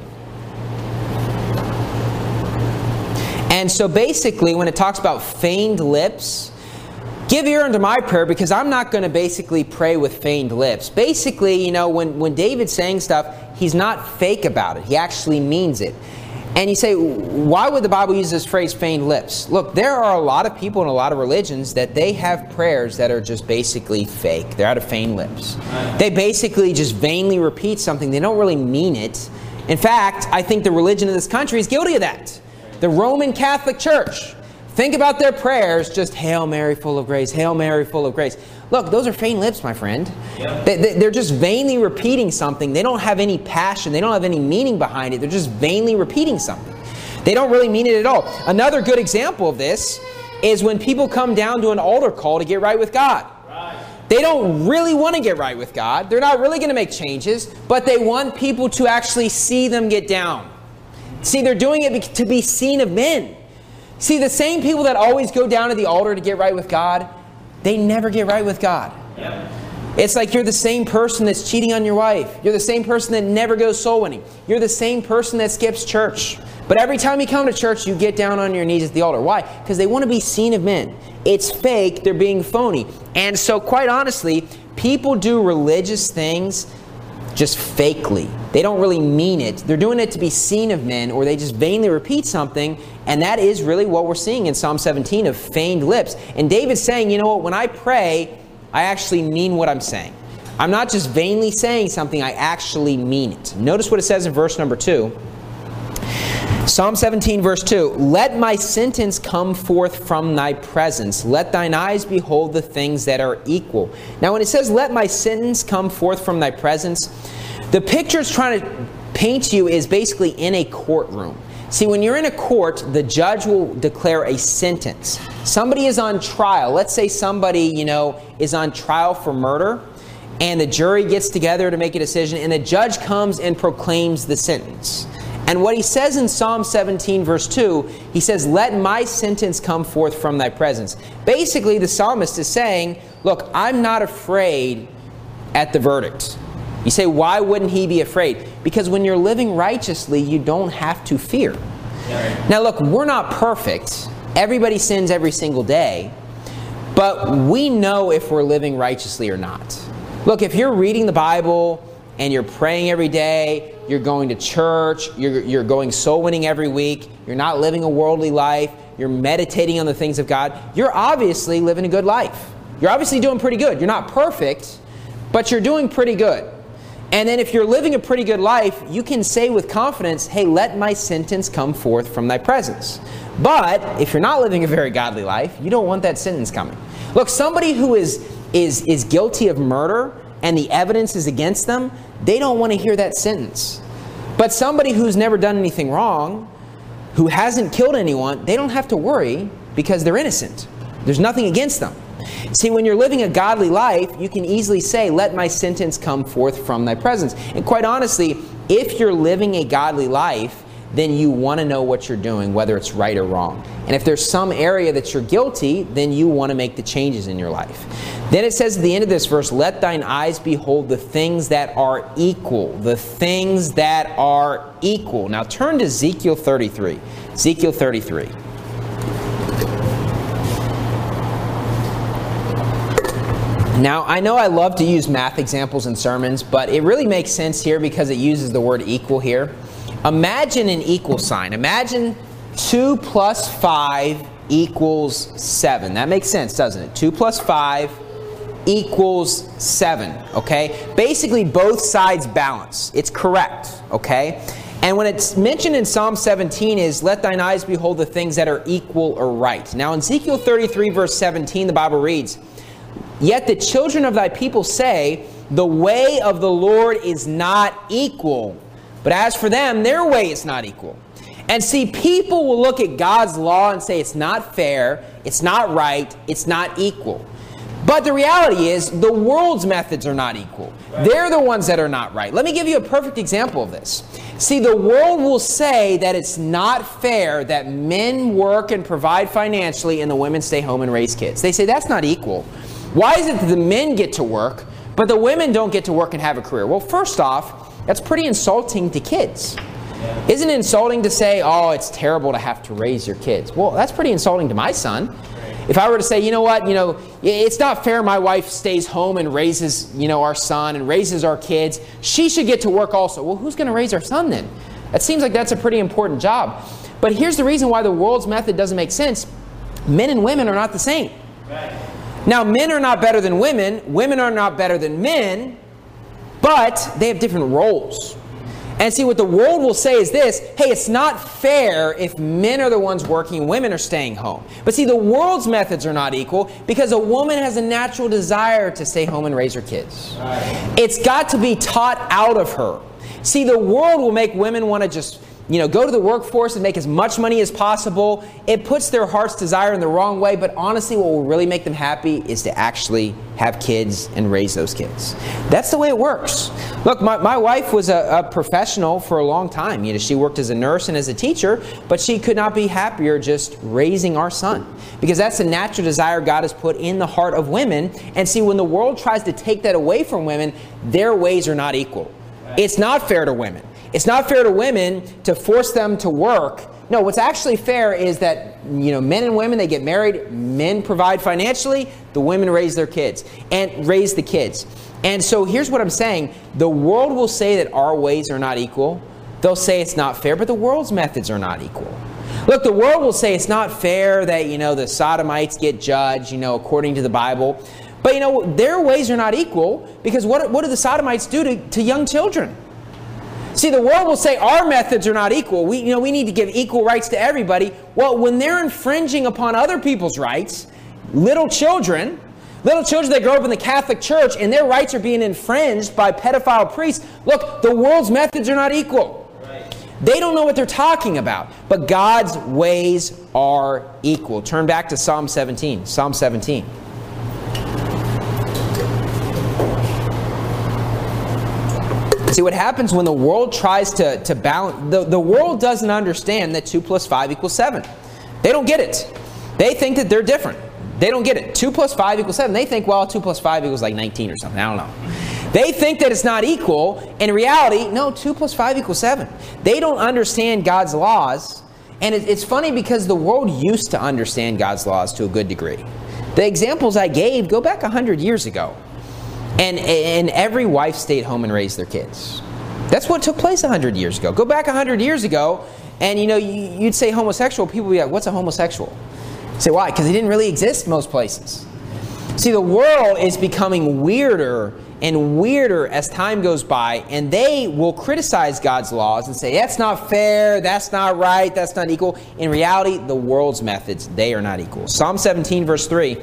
And so basically when it talks about feigned lips, give ear unto my prayer, because I'm not going to basically pray with feigned lips. Basically, when David's saying stuff, he's not fake about it. He actually means it. And you say, why would the Bible use this phrase, feigned lips? Look, there are a lot of people in a lot of religions that they have prayers that are just basically fake. They're out of feigned lips. They basically just vainly repeat something. They don't really mean it. In fact, I think the religion of this country is guilty of that. The Roman Catholic Church. Think about their prayers, just Hail Mary, full of grace, Hail Mary, full of grace. Look, those are feigned lips, my friend. Yep. They're just vainly repeating something. They don't have any passion. They don't have any meaning behind it. They're just vainly repeating something. They don't really mean it at all. Another good example of this is when people come down to an altar call to get right with God. Right. They don't really want to get right with God. They're not really going to make changes, but they want people to actually see them get down. See, they're doing it to be seen of men. See, the same people that always go down to the altar to get right with God, they never get right with God. Yep. It's like you're the same person that's cheating on your wife. You're the same person that never goes soul winning. You're the same person that skips church. But every time you come to church, you get down on your knees at the altar. Why? Because they want to be seen of men. It's fake. They're being phony. And so, quite honestly, people do religious things just fakely. They don't really mean it. They're doing it to be seen of men, or they just vainly repeat something. And that is really what we're seeing in Psalm 17 of feigned lips. And David's saying, you know what, when I pray, I actually mean what I'm saying. I'm not just vainly saying something, I actually mean it. Notice what it says in verse number 2. Psalm 17 verse 2, let my sentence come forth from thy presence. Let thine eyes behold the things that are equal. Now when it says, let my sentence come forth from thy presence, the picture it's trying to paint you is basically in a courtroom. See, when you're in a court, the judge will declare a sentence. Somebody is on trial. Let's say somebody, is on trial for murder, and the jury gets together to make a decision, and the judge comes and proclaims the sentence. And what he says in Psalm 17 verse 2, he says, let my sentence come forth from thy presence. Basically, the psalmist is saying, look, I'm not afraid at the verdict. You say, why wouldn't he be afraid? Because when you're living righteously, you don't have to fear. Yeah. Now look, we're not perfect. Everybody sins every single day. But we know if we're living righteously or not. Look, if you're reading the Bible and you're praying every day, you're going to church, you're going soul winning every week, you're not living a worldly life, you're meditating on the things of God, you're obviously living a good life. You're obviously doing pretty good. You're not perfect, but you're doing pretty good. And then if you're living a pretty good life, you can say with confidence, hey, let my sentence come forth from thy presence. But if you're not living a very godly life, you don't want that sentence coming. Look, somebody who is guilty of murder and the evidence is against them, they don't want to hear that sentence. But somebody who's never done anything wrong, who hasn't killed anyone, they don't have to worry because they're innocent. There's nothing against them. See, when you're living a godly life, you can easily say, let my sentence come forth from thy presence. And quite honestly, if you're living a godly life, then you want to know what you're doing, whether it's right or wrong. And if there's some area that you're guilty, then you want to make the changes in your life. Then it says at the end of this verse, let thine eyes behold the things that are equal. The things that are equal. Now turn to Ezekiel 33. Ezekiel 33. Now, I know I love to use math examples in sermons, but it really makes sense here because it uses the word equal here. Imagine an equal sign. Imagine 2 plus 5 equals 7. That makes sense, doesn't it? 2 plus 5 equals 7, okay? Basically, both sides balance. It's correct, okay? And when it's mentioned in Psalm 17 is, let thine eyes behold the things that are equal or right. Now, in Ezekiel 33, verse 17, the Bible reads, yet the children of thy people say, the way of the Lord is not equal. But as for them, their way is not equal. And see, people will look at God's law and say it's not fair, it's not right, it's not equal. But the reality is, the world's methods are not equal. They're the ones that are not right. Let me give you a perfect example of this. See, the world will say that it's not fair that men work and provide financially and the women stay home and raise kids. They say that's not equal. Why is it that the men get to work, but the women don't get to work and have a career? Well, first off, that's pretty insulting to kids. Isn't it insulting to say, oh, it's terrible to have to raise your kids? Well, that's pretty insulting to my son. If I were to say, you know what, it's not fair my wife stays home and raises, our son and raises our kids. She should get to work also. Well, who's going to raise our son then? That seems like that's a pretty important job. But here's the reason why the world's method doesn't make sense. Men and women are not the same. Right. Now, men are not better than women. Women are not better than men. But they have different roles. And see, what the world will say is this, hey, it's not fair if men are the ones working, women are staying home. But see, the world's methods are not equal because a woman has a natural desire to stay home and raise her kids. Right. It's got to be taught out of her. See, the world will make women want to just go to the workforce and make as much money as possible. It puts their heart's desire in the wrong way, but honestly, what will really make them happy is to actually have kids and raise those kids. That's the way it works. Look, my wife was a professional for a long time. She worked as a nurse and as a teacher, but she could not be happier just raising our son, because that's the natural desire God has put in the heart of women. And see, when the world tries to take that away from women, their ways are not equal. It's not fair to women. It's not fair to women to force them to work. No, what's actually fair is that, men and women, they get married, men provide financially, the women raise their kids and raise the kids. And so here's what I'm saying. The world will say that our ways are not equal. They'll say it's not fair, but the world's methods are not equal. Look, the world will say it's not fair that, the Sodomites get judged, according to the Bible. But, their ways are not equal, because what do the Sodomites do to young children? See, the world will say our methods are not equal. We need to give equal rights to everybody. Well, when they're infringing upon other people's rights, little children that grow up in the Catholic Church, and their rights are being infringed by pedophile priests, look, the world's methods are not equal. Right. They don't know what they're talking about. But God's ways are equal. Turn back to Psalm 17. Psalm 17. See, what happens when the world tries to balance, the world doesn't understand that 2 plus 5 equals 7. They don't get it. They think that they're different. They don't get it. 2 plus 5 equals 7. They think, 2 plus 5 equals like 19 or something. I don't know. They think that it's not equal. In reality, no, 2 plus 5 equals 7. They don't understand God's laws. And it's funny because the world used to understand God's laws to a good degree. The examples I gave go back 100 years ago. And every wife stayed home and raised their kids. That's what took place 100 years ago. Go back 100 years ago, and you'd say homosexual. People would be like, what's a homosexual? Say, why? Because they didn't really exist most places. See, the world is becoming weirder and weirder as time goes by, and they will criticize God's laws and say, that's not fair, that's not right, that's not equal. In reality, the world's methods, they are not equal. Psalm 17, verse 3.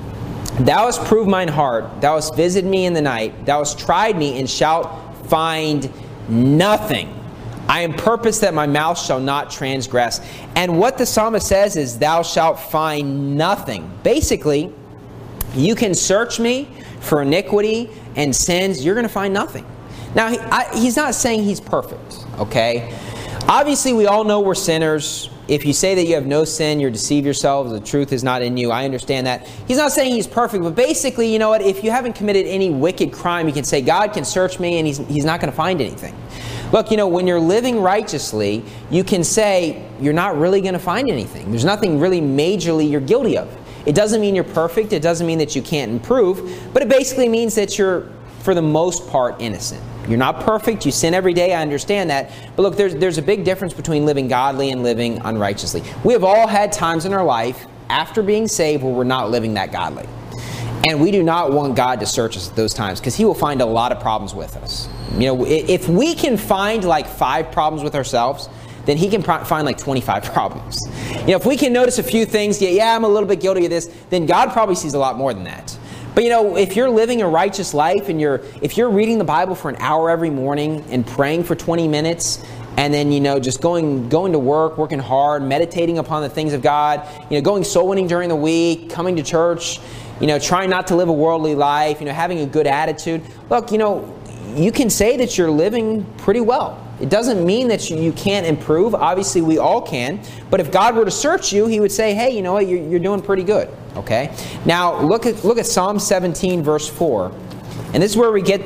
Thou hast proved mine heart, thou hast visited me in the night, thou hast tried me, and shalt find nothing. I am purposed that my mouth shall not transgress. And what the psalmist says is, thou shalt find nothing. Basically, you can search me for iniquity and sins, you're going to find nothing. Now, he's not saying he's perfect, okay? Obviously, we all know we're sinners. If you say that you have no sin, you deceive yourselves. The truth is not in you. I understand that. He's not saying he's perfect, but basically, you know what? If you haven't committed any wicked crime, you can say, God can search me, and he's not going to find anything. Look, when you're living righteously, you can say you're not really going to find anything. There's nothing really majorly you're guilty of. It doesn't mean you're perfect. It doesn't mean that you can't improve. But it basically means that you're, for the most part, innocent. You're not perfect. You sin every day. I understand that. But look, there's a big difference between living godly and living unrighteously. We have all had times in our life after being saved where we're not living that godly. And we do not want God to search us at those times, because He will find a lot of problems with us. If we can find like 5 problems with ourselves, then He can find like 25 problems. If we can notice a few things, I'm a little bit guilty of this, then God probably sees a lot more than that. But if you're living a righteous life and if you're reading the Bible for an hour every morning and praying for 20 minutes, and then just going to work, working hard, meditating upon the things of God, going soul winning during the week, coming to church, trying not to live a worldly life, having a good attitude. Look, you can say that you're living pretty well. It doesn't mean that you can't improve. Obviously, we all can. But if God were to search you, He would say, hey, you know what? You're doing pretty good. Okay? Now, look at Psalm 17, verse 4. And this is where we get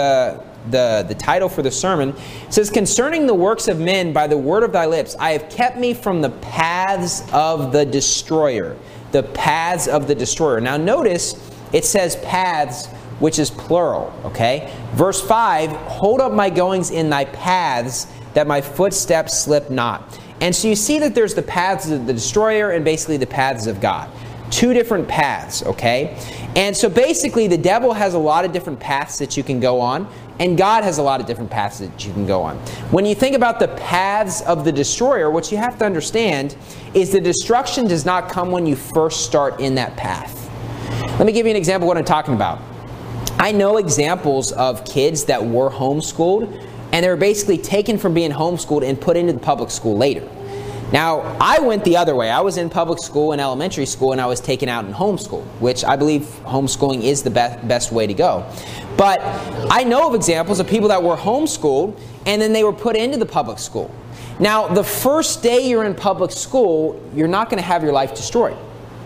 the title for the sermon. It says, concerning the works of men by the word of thy lips, I have kept me from the paths of the destroyer. The paths of the destroyer. Now, notice it says paths, which is plural, okay? Verse 5, hold up my goings in thy paths, that my footsteps slip not. And so you see that there's the paths of the destroyer and basically the paths of God. 2 different paths, okay? And so basically the devil has a lot of different paths that you can go on, and God has a lot of different paths that you can go on. When you think about the paths of the destroyer, what you have to understand is the destruction does not come when you first start in that path. Let me give you an example of what I'm talking about. I know examples of kids that were homeschooled and they were basically taken from being homeschooled and put into the public school later. Now, I went the other way. I was in public school and elementary school, and I was taken out in homeschool, which I believe homeschooling is the best way to go. But I know of examples of people that were homeschooled, and then they were put into the public school. Now, the first day you're in public school, you're not going to have your life destroyed.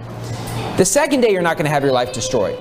The second day, you're not going to have your life destroyed.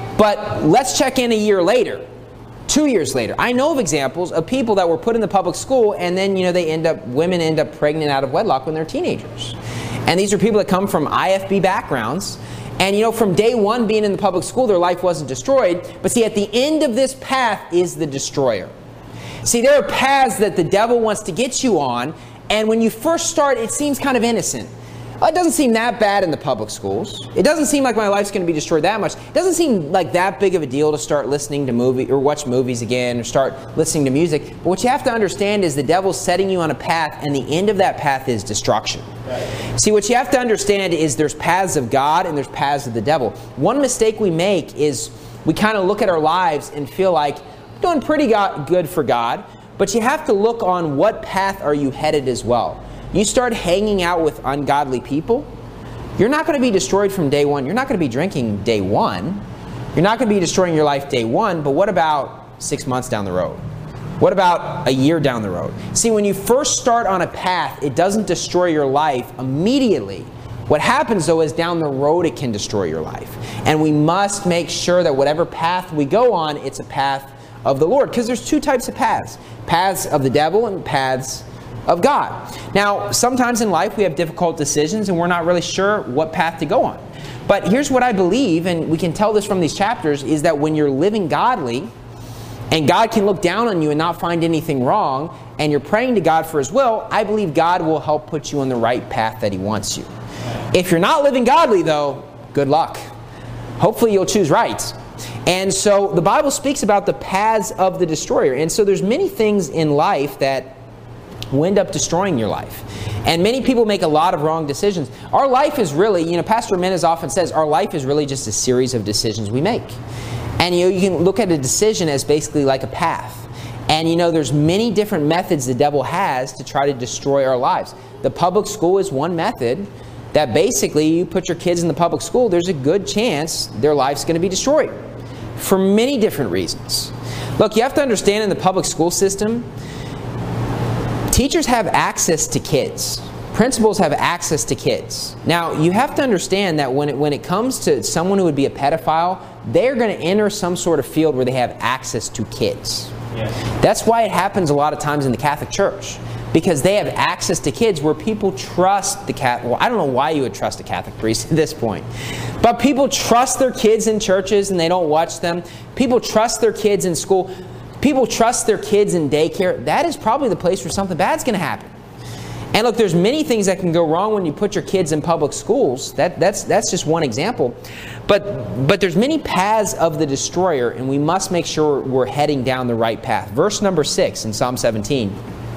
But let's check in a year later, 2 years later. I know of examples of people that were put in the public school, and then women end up pregnant out of wedlock when they're teenagers. And these are people that come from IFB backgrounds. And from day one being in the public school, their life wasn't destroyed. But see, at the end of this path is the destroyer. See, there are paths that the devil wants to get you on, and when you first start, it seems kind of innocent. It doesn't seem that bad in the public schools. It doesn't seem like my life's going to be destroyed that much. It doesn't seem like that big of a deal to start listening to movies or watch movies again or start listening to music. But what you have to understand is the devil's setting you on a path, and the end of that path is destruction. Right. See, what you have to understand is there's paths of God and there's paths of the devil. One mistake we make is we kind of look at our lives and feel like we're doing pretty good for God, but you have to look on what path are you headed as well. You start hanging out with ungodly people, you're not going to be destroyed from day one. You're not going to be drinking day one. You're not going to be destroying your life day one, but what about 6 months down the road? What about a year down the road? See, when you first start on a path, it doesn't destroy your life immediately. What happens, though, is down the road it can destroy your life. And we must make sure that whatever path we go on, it's a path of the Lord. Because there's two types of paths. Paths of the devil and paths of God. Now, sometimes in life we have difficult decisions and we're not really sure what path to go on. But here's what I believe, and we can tell this from these chapters, is that when you're living godly, and God can look down on you and not find anything wrong, and you're praying to God for His will, I believe God will help put you on the right path that He wants you. If you're not living godly, though, good luck. Hopefully you'll choose right. And so the Bible speaks about the paths of the destroyer. And so there's many things in life that will end up destroying your life. And many people make a lot of wrong decisions. Our life is really, Pastor Menes often says, our life is really just a series of decisions we make. And you can look at a decision as basically like a path. And there's many different methods the devil has to try to destroy our lives. The public school is one method that basically you put your kids in the public school, there's a good chance their life's going to be destroyed for many different reasons. Look, you have to understand in the public school system, teachers have access to kids. Principals have access to kids. Now, you have to understand that when it comes to someone who would be a pedophile, they're going to enter some sort of field where they have access to kids. Yes. That's why it happens a lot of times in the Catholic Church. Because they have access to kids where people trust the Catholic. Well, I don't know why you would trust a Catholic priest at this point. But people trust their kids in churches and they don't watch them. People trust their kids in school. People trust their kids in daycare. That is probably the place where something bad's going to happen. And look, there's many things that can go wrong when you put your kids in public schools. That's just one example. But there's many paths of the destroyer, and we must make sure we're heading down the right path. Verse number 6 in Psalm 17.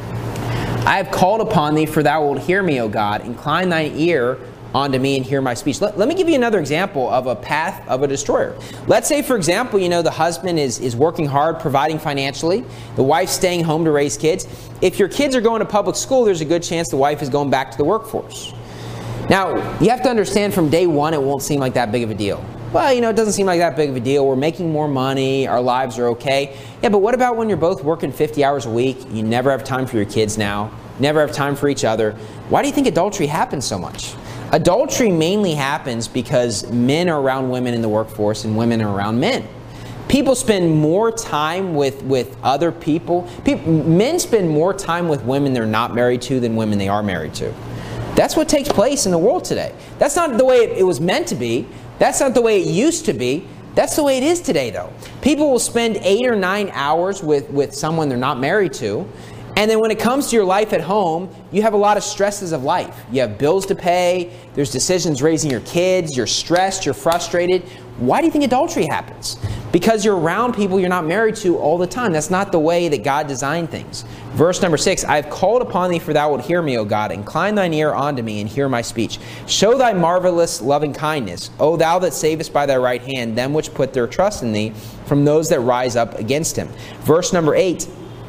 I have called upon thee, for thou wilt hear me, O God. Incline thine ear unto me and hear my speech. Let me give you another example of a path of a destroyer. Let's say, for example, the husband is working hard, providing financially. The wife's staying home to raise kids. If your kids are going to public school, there's a good chance the wife is going back to the workforce. Now, you have to understand from day one, it won't seem like that big of a deal. Well, it doesn't seem like that big of a deal. We're making more money. Our lives are okay. Yeah, but what about when you're both working 50 hours a week? You never have time for your kids now. Never have time for each other. Why do you think adultery happens so much? Adultery mainly happens because men are around women in the workforce and women are around men. People spend more time with other people. Men spend more time with women they're not married to than women they are married to. That's what takes place in the world today. That's not the way it was meant to be. That's not the way it used to be. That's the way it is today, though. People will spend 8 or 9 hours with someone they're not married to. And then when it comes to your life at home, you have a lot of stresses of life. You have bills to pay. There's decisions raising your kids. You're stressed. You're frustrated. Why do you think adultery happens? Because you're around people you're not married to all the time. That's not the way that God designed things. Verse number 6, I have called upon thee, for thou wilt hear me, O God. Incline thine ear unto me, and hear my speech. Show thy marvelous loving kindness, O thou that savest by thy right hand them which put their trust in thee, from those that rise up against him. Verse number 8,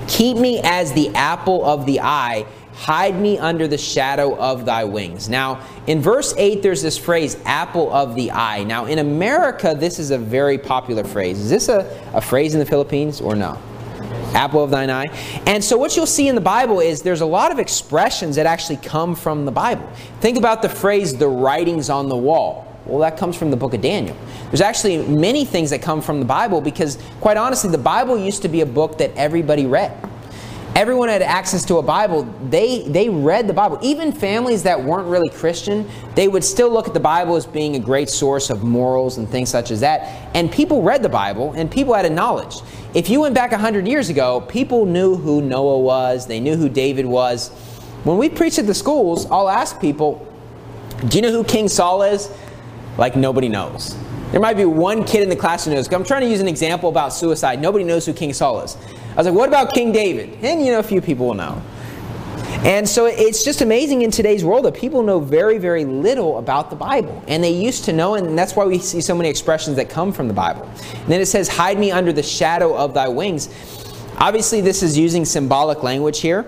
Keep me as the apple of the eye. Hide me under the shadow of thy wings. Now, in verse 8, there's this phrase, apple of the eye. Now, in America, this is a very popular phrase. Is this a phrase in the Philippines or no? Apple of thine eye. And so what you'll see in the Bible is there's a lot of expressions that actually come from the Bible. Think about the phrase, the writings on the wall. Well, that comes from the book of Daniel. There's actually many things that come from the Bible because, quite honestly, the Bible used to be a book that everybody read. Everyone had access to a Bible. They read the Bible. Even families that weren't really Christian, they would still look at the Bible as being a great source of morals and things such as that. And people read the Bible, and people had a knowledge. If you went back 100 years ago, people knew who Noah was. They knew who David was. When we preach at the schools, I'll ask people, do you know who King Saul is? Like nobody knows. There might be one kid in the class who knows. I'm trying to use an example about suicide. Nobody knows who King Saul is. I was like, what about King David? And a few people will know. And so it's just amazing in today's world that people know very, very little about the Bible. And they used to know, and that's why we see so many expressions that come from the Bible. And then it says, hide me under the shadow of thy wings. Obviously, this is using symbolic language here.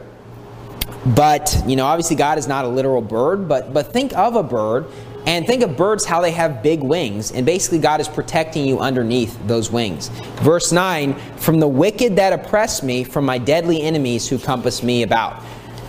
But, obviously God is not a literal bird. But think of a bird. And think of birds, how they have big wings. And basically God is protecting you underneath those wings. Verse 9, from the wicked that oppress me, from my deadly enemies who compass me about.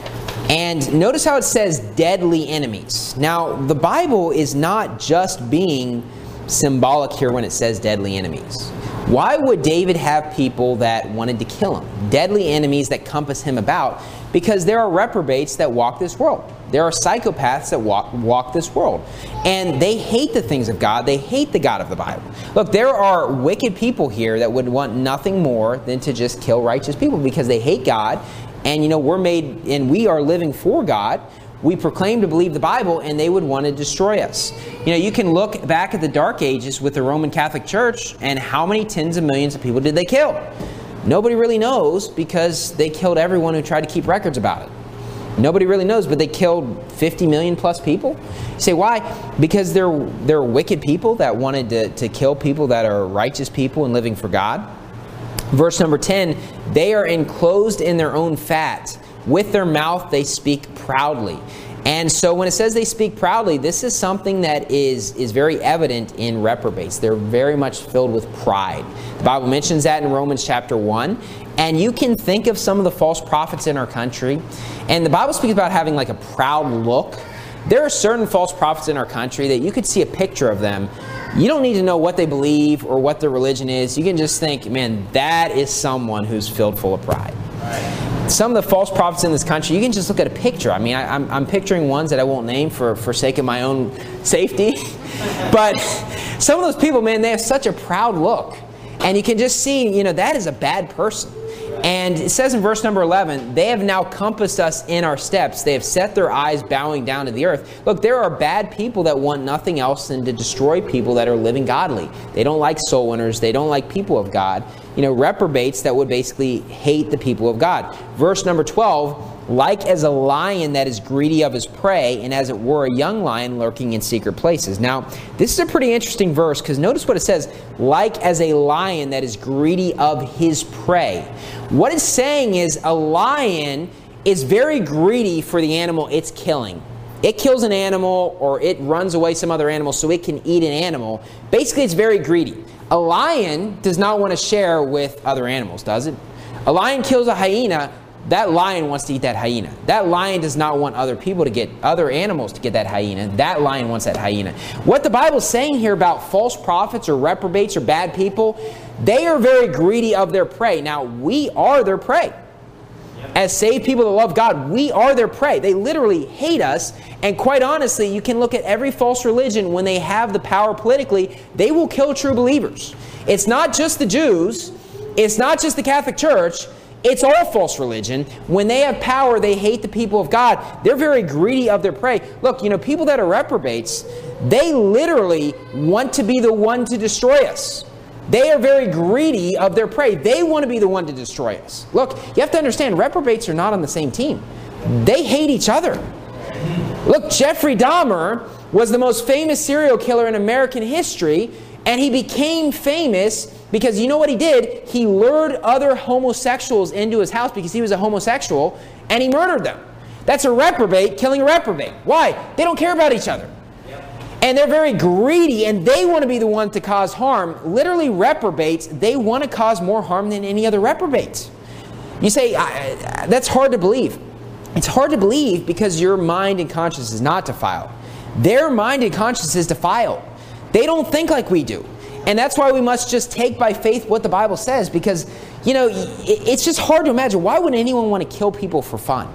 And notice how it says deadly enemies. Now, the Bible is not just being symbolic here when it says deadly enemies. Why would David have people that wanted to kill him? Deadly enemies that compass him about? Because there are reprobates that walk this world. There are psychopaths that walk this world. And they hate the things of God. They hate the God of the Bible. Look, there are wicked people here that would want nothing more than to just kill righteous people because they hate God. And we're made, and we are living for God. We proclaim to believe the Bible, and they would want to destroy us. You can look back at the Dark Ages with the Roman Catholic Church, and how many tens of millions of people did they kill? Nobody really knows because they killed everyone who tried to keep records about it. Nobody really knows, but they killed 50 million plus people. You say, why? Because they're wicked people that wanted to kill people that are righteous people and living for God. Verse number 10, they are enclosed in their own fat. With their mouth they speak proudly. And so when it says they speak proudly, this is something that is very evident in reprobates. They're very much filled with pride. The Bible mentions that in Romans chapter 1. And you can think of some of the false prophets in our country. And the Bible speaks about having like a proud look. There are certain false prophets in our country that you could see a picture of them. You don't need to know what they believe or what their religion is. You can just think, man, that is someone who's filled full of pride. Some of the false prophets in this country, you can just look at a picture. I mean, I'm picturing ones that I won't name for sake of my own safety. But some of those people, man, they have such a proud look. And you can just see, that is a bad person. And it says in verse number 11, they have now compassed us in our steps. They have set their eyes bowing down to the earth. Look, there are bad people that want nothing else than to destroy people that are living godly. They don't like soul winners. They don't like people of God. Reprobates that would basically hate the people of God. Verse number 12, like as a lion that is greedy of his prey, and as it were a young lion lurking in secret places. Now, this is a pretty interesting verse, because notice what it says, like as a lion that is greedy of his prey. What it's saying is a lion is very greedy for the animal it's killing. It kills an animal, or it runs away some other animal so it can eat an animal. Basically, it's very greedy. A lion does not want to share with other animals, does it? A lion kills a hyena. That lion wants to eat that hyena. That lion does not want other animals to get that hyena. That lion wants that hyena. What the Bible's saying here about false prophets or reprobates or bad people, they are very greedy of their prey. Now, we are their prey. As saved people that love God, we are their prey. They literally hate us. And quite honestly, you can look at every false religion. When they have the power politically, they will kill true believers. It's not just the Jews. It's not just the Catholic Church. It's all false religion. When they have power, they hate the people of God. They're very greedy of their prey. Look, people that are reprobates, they literally want to be the one to destroy us. They are very greedy of their prey. They want to be the one to destroy us. Look, you have to understand, reprobates are not on the same team. They hate each other. Look, Jeffrey Dahmer was the most famous serial killer in American history, and he became famous Because you know what he did? He lured other homosexuals into his house because he was a homosexual, and he murdered them. That's a reprobate killing a reprobate. Why? They don't care about each other. And they're very greedy, and they want to be the one to cause harm. Literally, reprobates, they want to cause more harm than any other reprobates. You say, that's hard to believe. It's hard to believe because your mind and conscience is not defiled. Their mind and conscience is defiled. They don't think like we do. And that's why we must just take by faith what the Bible says, because, you know, it's just hard to imagine. Why would anyone want to kill people for fun?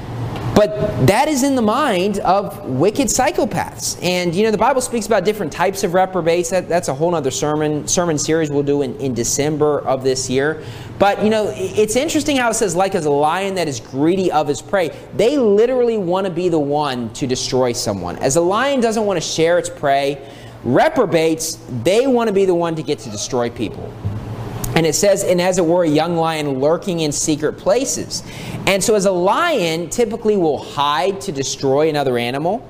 But that is in the mind of wicked psychopaths. And, you know, the Bible speaks about different types of reprobates. That's a whole other sermon series we'll do in December of this year. But, you know, it's interesting how it says, like as a lion that is greedy of his prey. They literally want to be the one to destroy someone. As a lion doesn't want to share its prey, reprobates, they want to be the one to get to destroy people. And it says, and as it were, a young lion lurking in secret places. And so as a lion typically will hide to destroy another animal,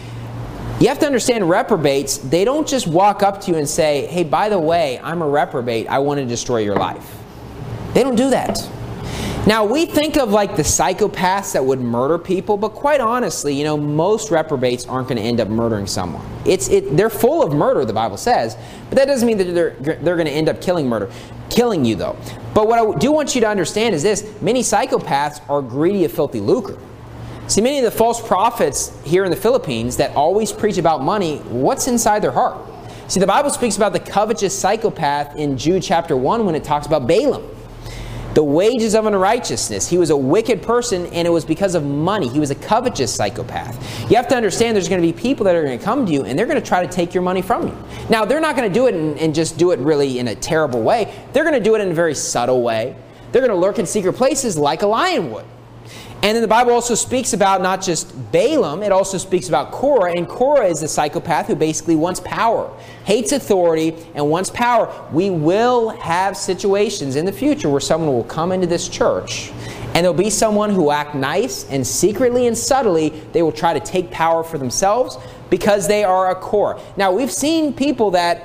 you have to understand reprobates, they don't just walk up to you and say, hey, by the way, I'm a reprobate, I want to destroy your life. They don't do that. Now, we think of like the psychopaths that would murder people, but quite honestly, you know, most reprobates aren't going to end up murdering someone. They're full of murder, the Bible says, but that doesn't mean that they're going to end up killing you, though. But what I do want you to understand is this: many psychopaths are greedy of filthy lucre. See, many of the false prophets here in the Philippines that always preach about money, what's inside their heart? See, the Bible speaks about the covetous psychopath in Jude chapter 1 when it talks about Balaam. The wages of unrighteousness. He was a wicked person, and it was because of money. He was a covetous psychopath. You have to understand there's going to be people that are going to come to you, and they're going to try to take your money from you. Now, they're not going to do it and just do it really in a terrible way. They're going to do it in a very subtle way. They're going to lurk in secret places like a lion would. And then the Bible also speaks about not just Balaam, it also speaks about Korah. And Korah is the psychopath who basically wants power, hates authority, and wants power. We will have situations in the future where someone will come into this church, and there'll be someone who will act nice, and secretly and subtly they will try to take power for themselves because they are a Korah. Now, we've seen people that,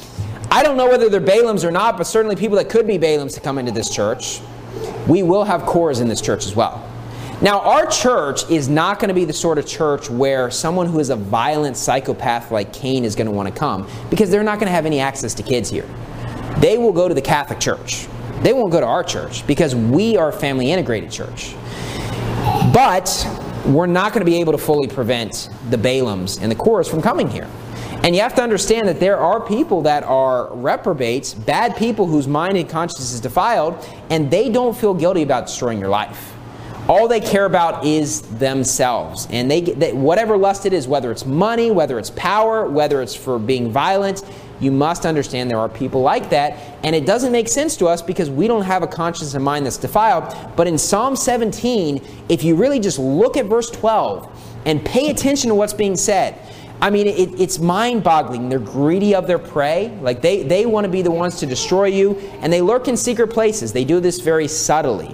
I don't know whether they're Balaams or not, but certainly people that could be Balaams to come into this church. We will have Korahs in this church as well. Now, our church is not going to be the sort of church where someone who is a violent psychopath like Cain is going to want to come, because they're not going to have any access to kids here. They will go to the Catholic Church. They won't go to our church because we are a family integrated church. But we're not going to be able to fully prevent the Balaams and the Korahs from coming here. And you have to understand that there are people that are reprobates, bad people whose mind and conscience is defiled, and they don't feel guilty about destroying your life. All they care about is themselves. And they whatever lust it is, whether it's money, whether it's power, whether it's for being violent, you must understand there are people like that. And it doesn't make sense to us because we don't have a conscience and mind that's defiled. But in Psalm 17, if you really just look at verse 12 and pay attention to what's being said, I mean, it's mind-boggling. They're greedy of their prey. Like they want to be the ones to destroy you. And they lurk in secret places. They do this very subtly.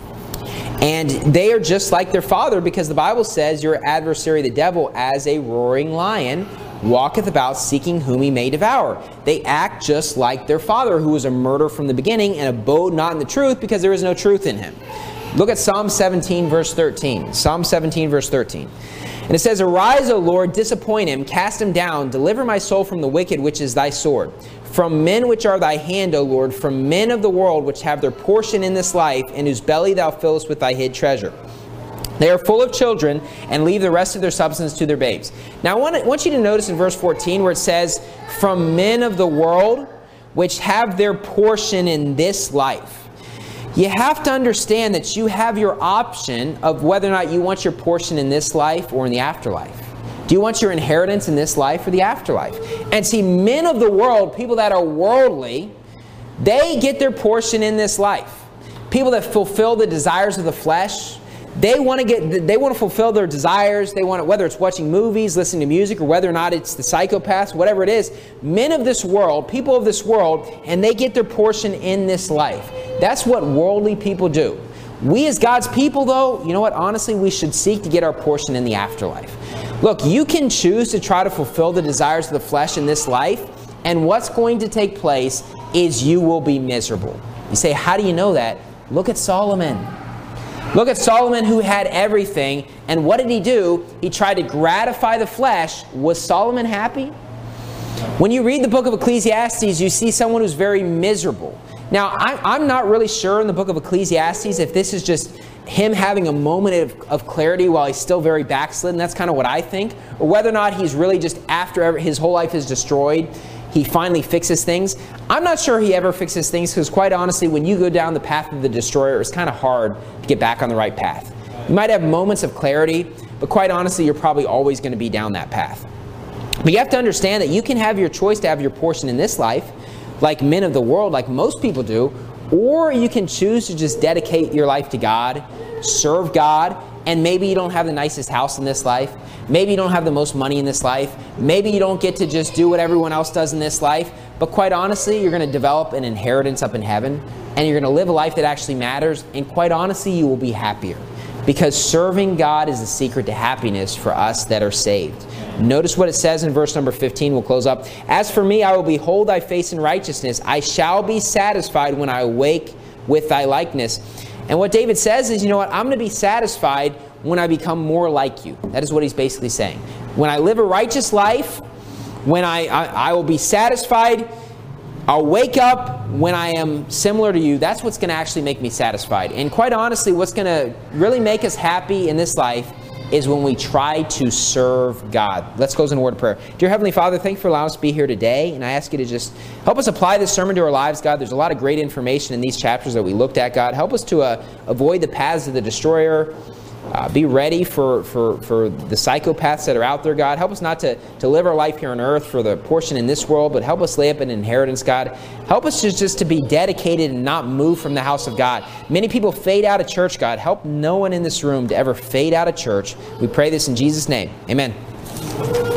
And they are just like their father, because the Bible says your adversary, the devil, as a roaring lion, walketh about seeking whom he may devour. They act just like their father, who was a murderer from the beginning and abode not in the truth, because there is no truth in him. Look at Psalm 17, verse 13. Psalm 17, verse 13. And it says, Arise, O Lord, disappoint him, cast him down, deliver my soul from the wicked, which is thy sword. From men which are thy hand, O Lord, from men of the world which have their portion in this life, in whose belly thou fillest with thy hid treasure. They are full of children, and leave the rest of their substance to their babes. Now I want you to notice in verse 14 where it says, From men of the world which have their portion in this life. You have to understand that you have your option of whether or not you want your portion in this life or in the afterlife. Do you want your inheritance in this life or the afterlife? And see, men of the world, people that are worldly, they get their portion in this life. People that fulfill the desires of the flesh, they want to fulfill their desires. They want to, whether it's watching movies, listening to music, or whether or not it's the psychopaths, whatever it is. Men of this world, people of this world, and they get their portion in this life. That's what worldly people do. We as God's people, though, you know what? Honestly, we should seek to get our portion in the afterlife. Look, you can choose to try to fulfill the desires of the flesh in this life, and what's going to take place is you will be miserable. You say, how do you know that? Look at Solomon. Look at Solomon, who had everything, and what did he do? He tried to gratify the flesh. Was Solomon happy? When you read the book of Ecclesiastes, you see someone who's very miserable. Now, I'm not really sure in the book of Ecclesiastes if this is just him having a moment of clarity while he's still very backslidden. That's kind of what I think. Or whether or not he's really just, after his whole life is destroyed, he finally fixes things. I'm not sure he ever fixes things, because quite honestly, when you go down the path of the destroyer, it's kind of hard to get back on the right path. You might have moments of clarity, but quite honestly, you're probably always going to be down that path. But you have to understand that you can have your choice to have your portion in this life, like men of the world, like most people do, or you can choose to just dedicate your life to God, serve God, and maybe you don't have the nicest house in this life. Maybe you don't have the most money in this life. Maybe you don't get to just do what everyone else does in this life. But quite honestly, you're going to develop an inheritance up in heaven, and you're going to live a life that actually matters. And quite honestly, you will be happier, because serving God is the secret to happiness for us that are saved. Notice what it says in verse number 15. We'll close up. As for me, I will behold thy face in righteousness. I shall be satisfied when I awake with thy likeness. And what David says is, you know what? I'm going to be satisfied when I become more like you. That is what he's basically saying. When I live a righteous life, when I will be satisfied, I'll wake up when I am similar to you. That's what's going to actually make me satisfied. And quite honestly, what's going to really make us happy in this life is when we try to serve God. Let's close in a word of prayer. Dear Heavenly Father, thank you for allowing us to be here today. And I ask you to just help us apply this sermon to our lives, God. There's a lot of great information in these chapters that we looked at, God. Help us to avoid the paths of the destroyer. Be ready for the psychopaths that are out there, God. Help us not to live our life here on earth for the portion in this world, but help us lay up an inheritance, God. Help us just to be dedicated and not move from the house of God. Many people fade out of church, God. Help no one in this room to ever fade out of church. We pray this in Jesus' name. Amen.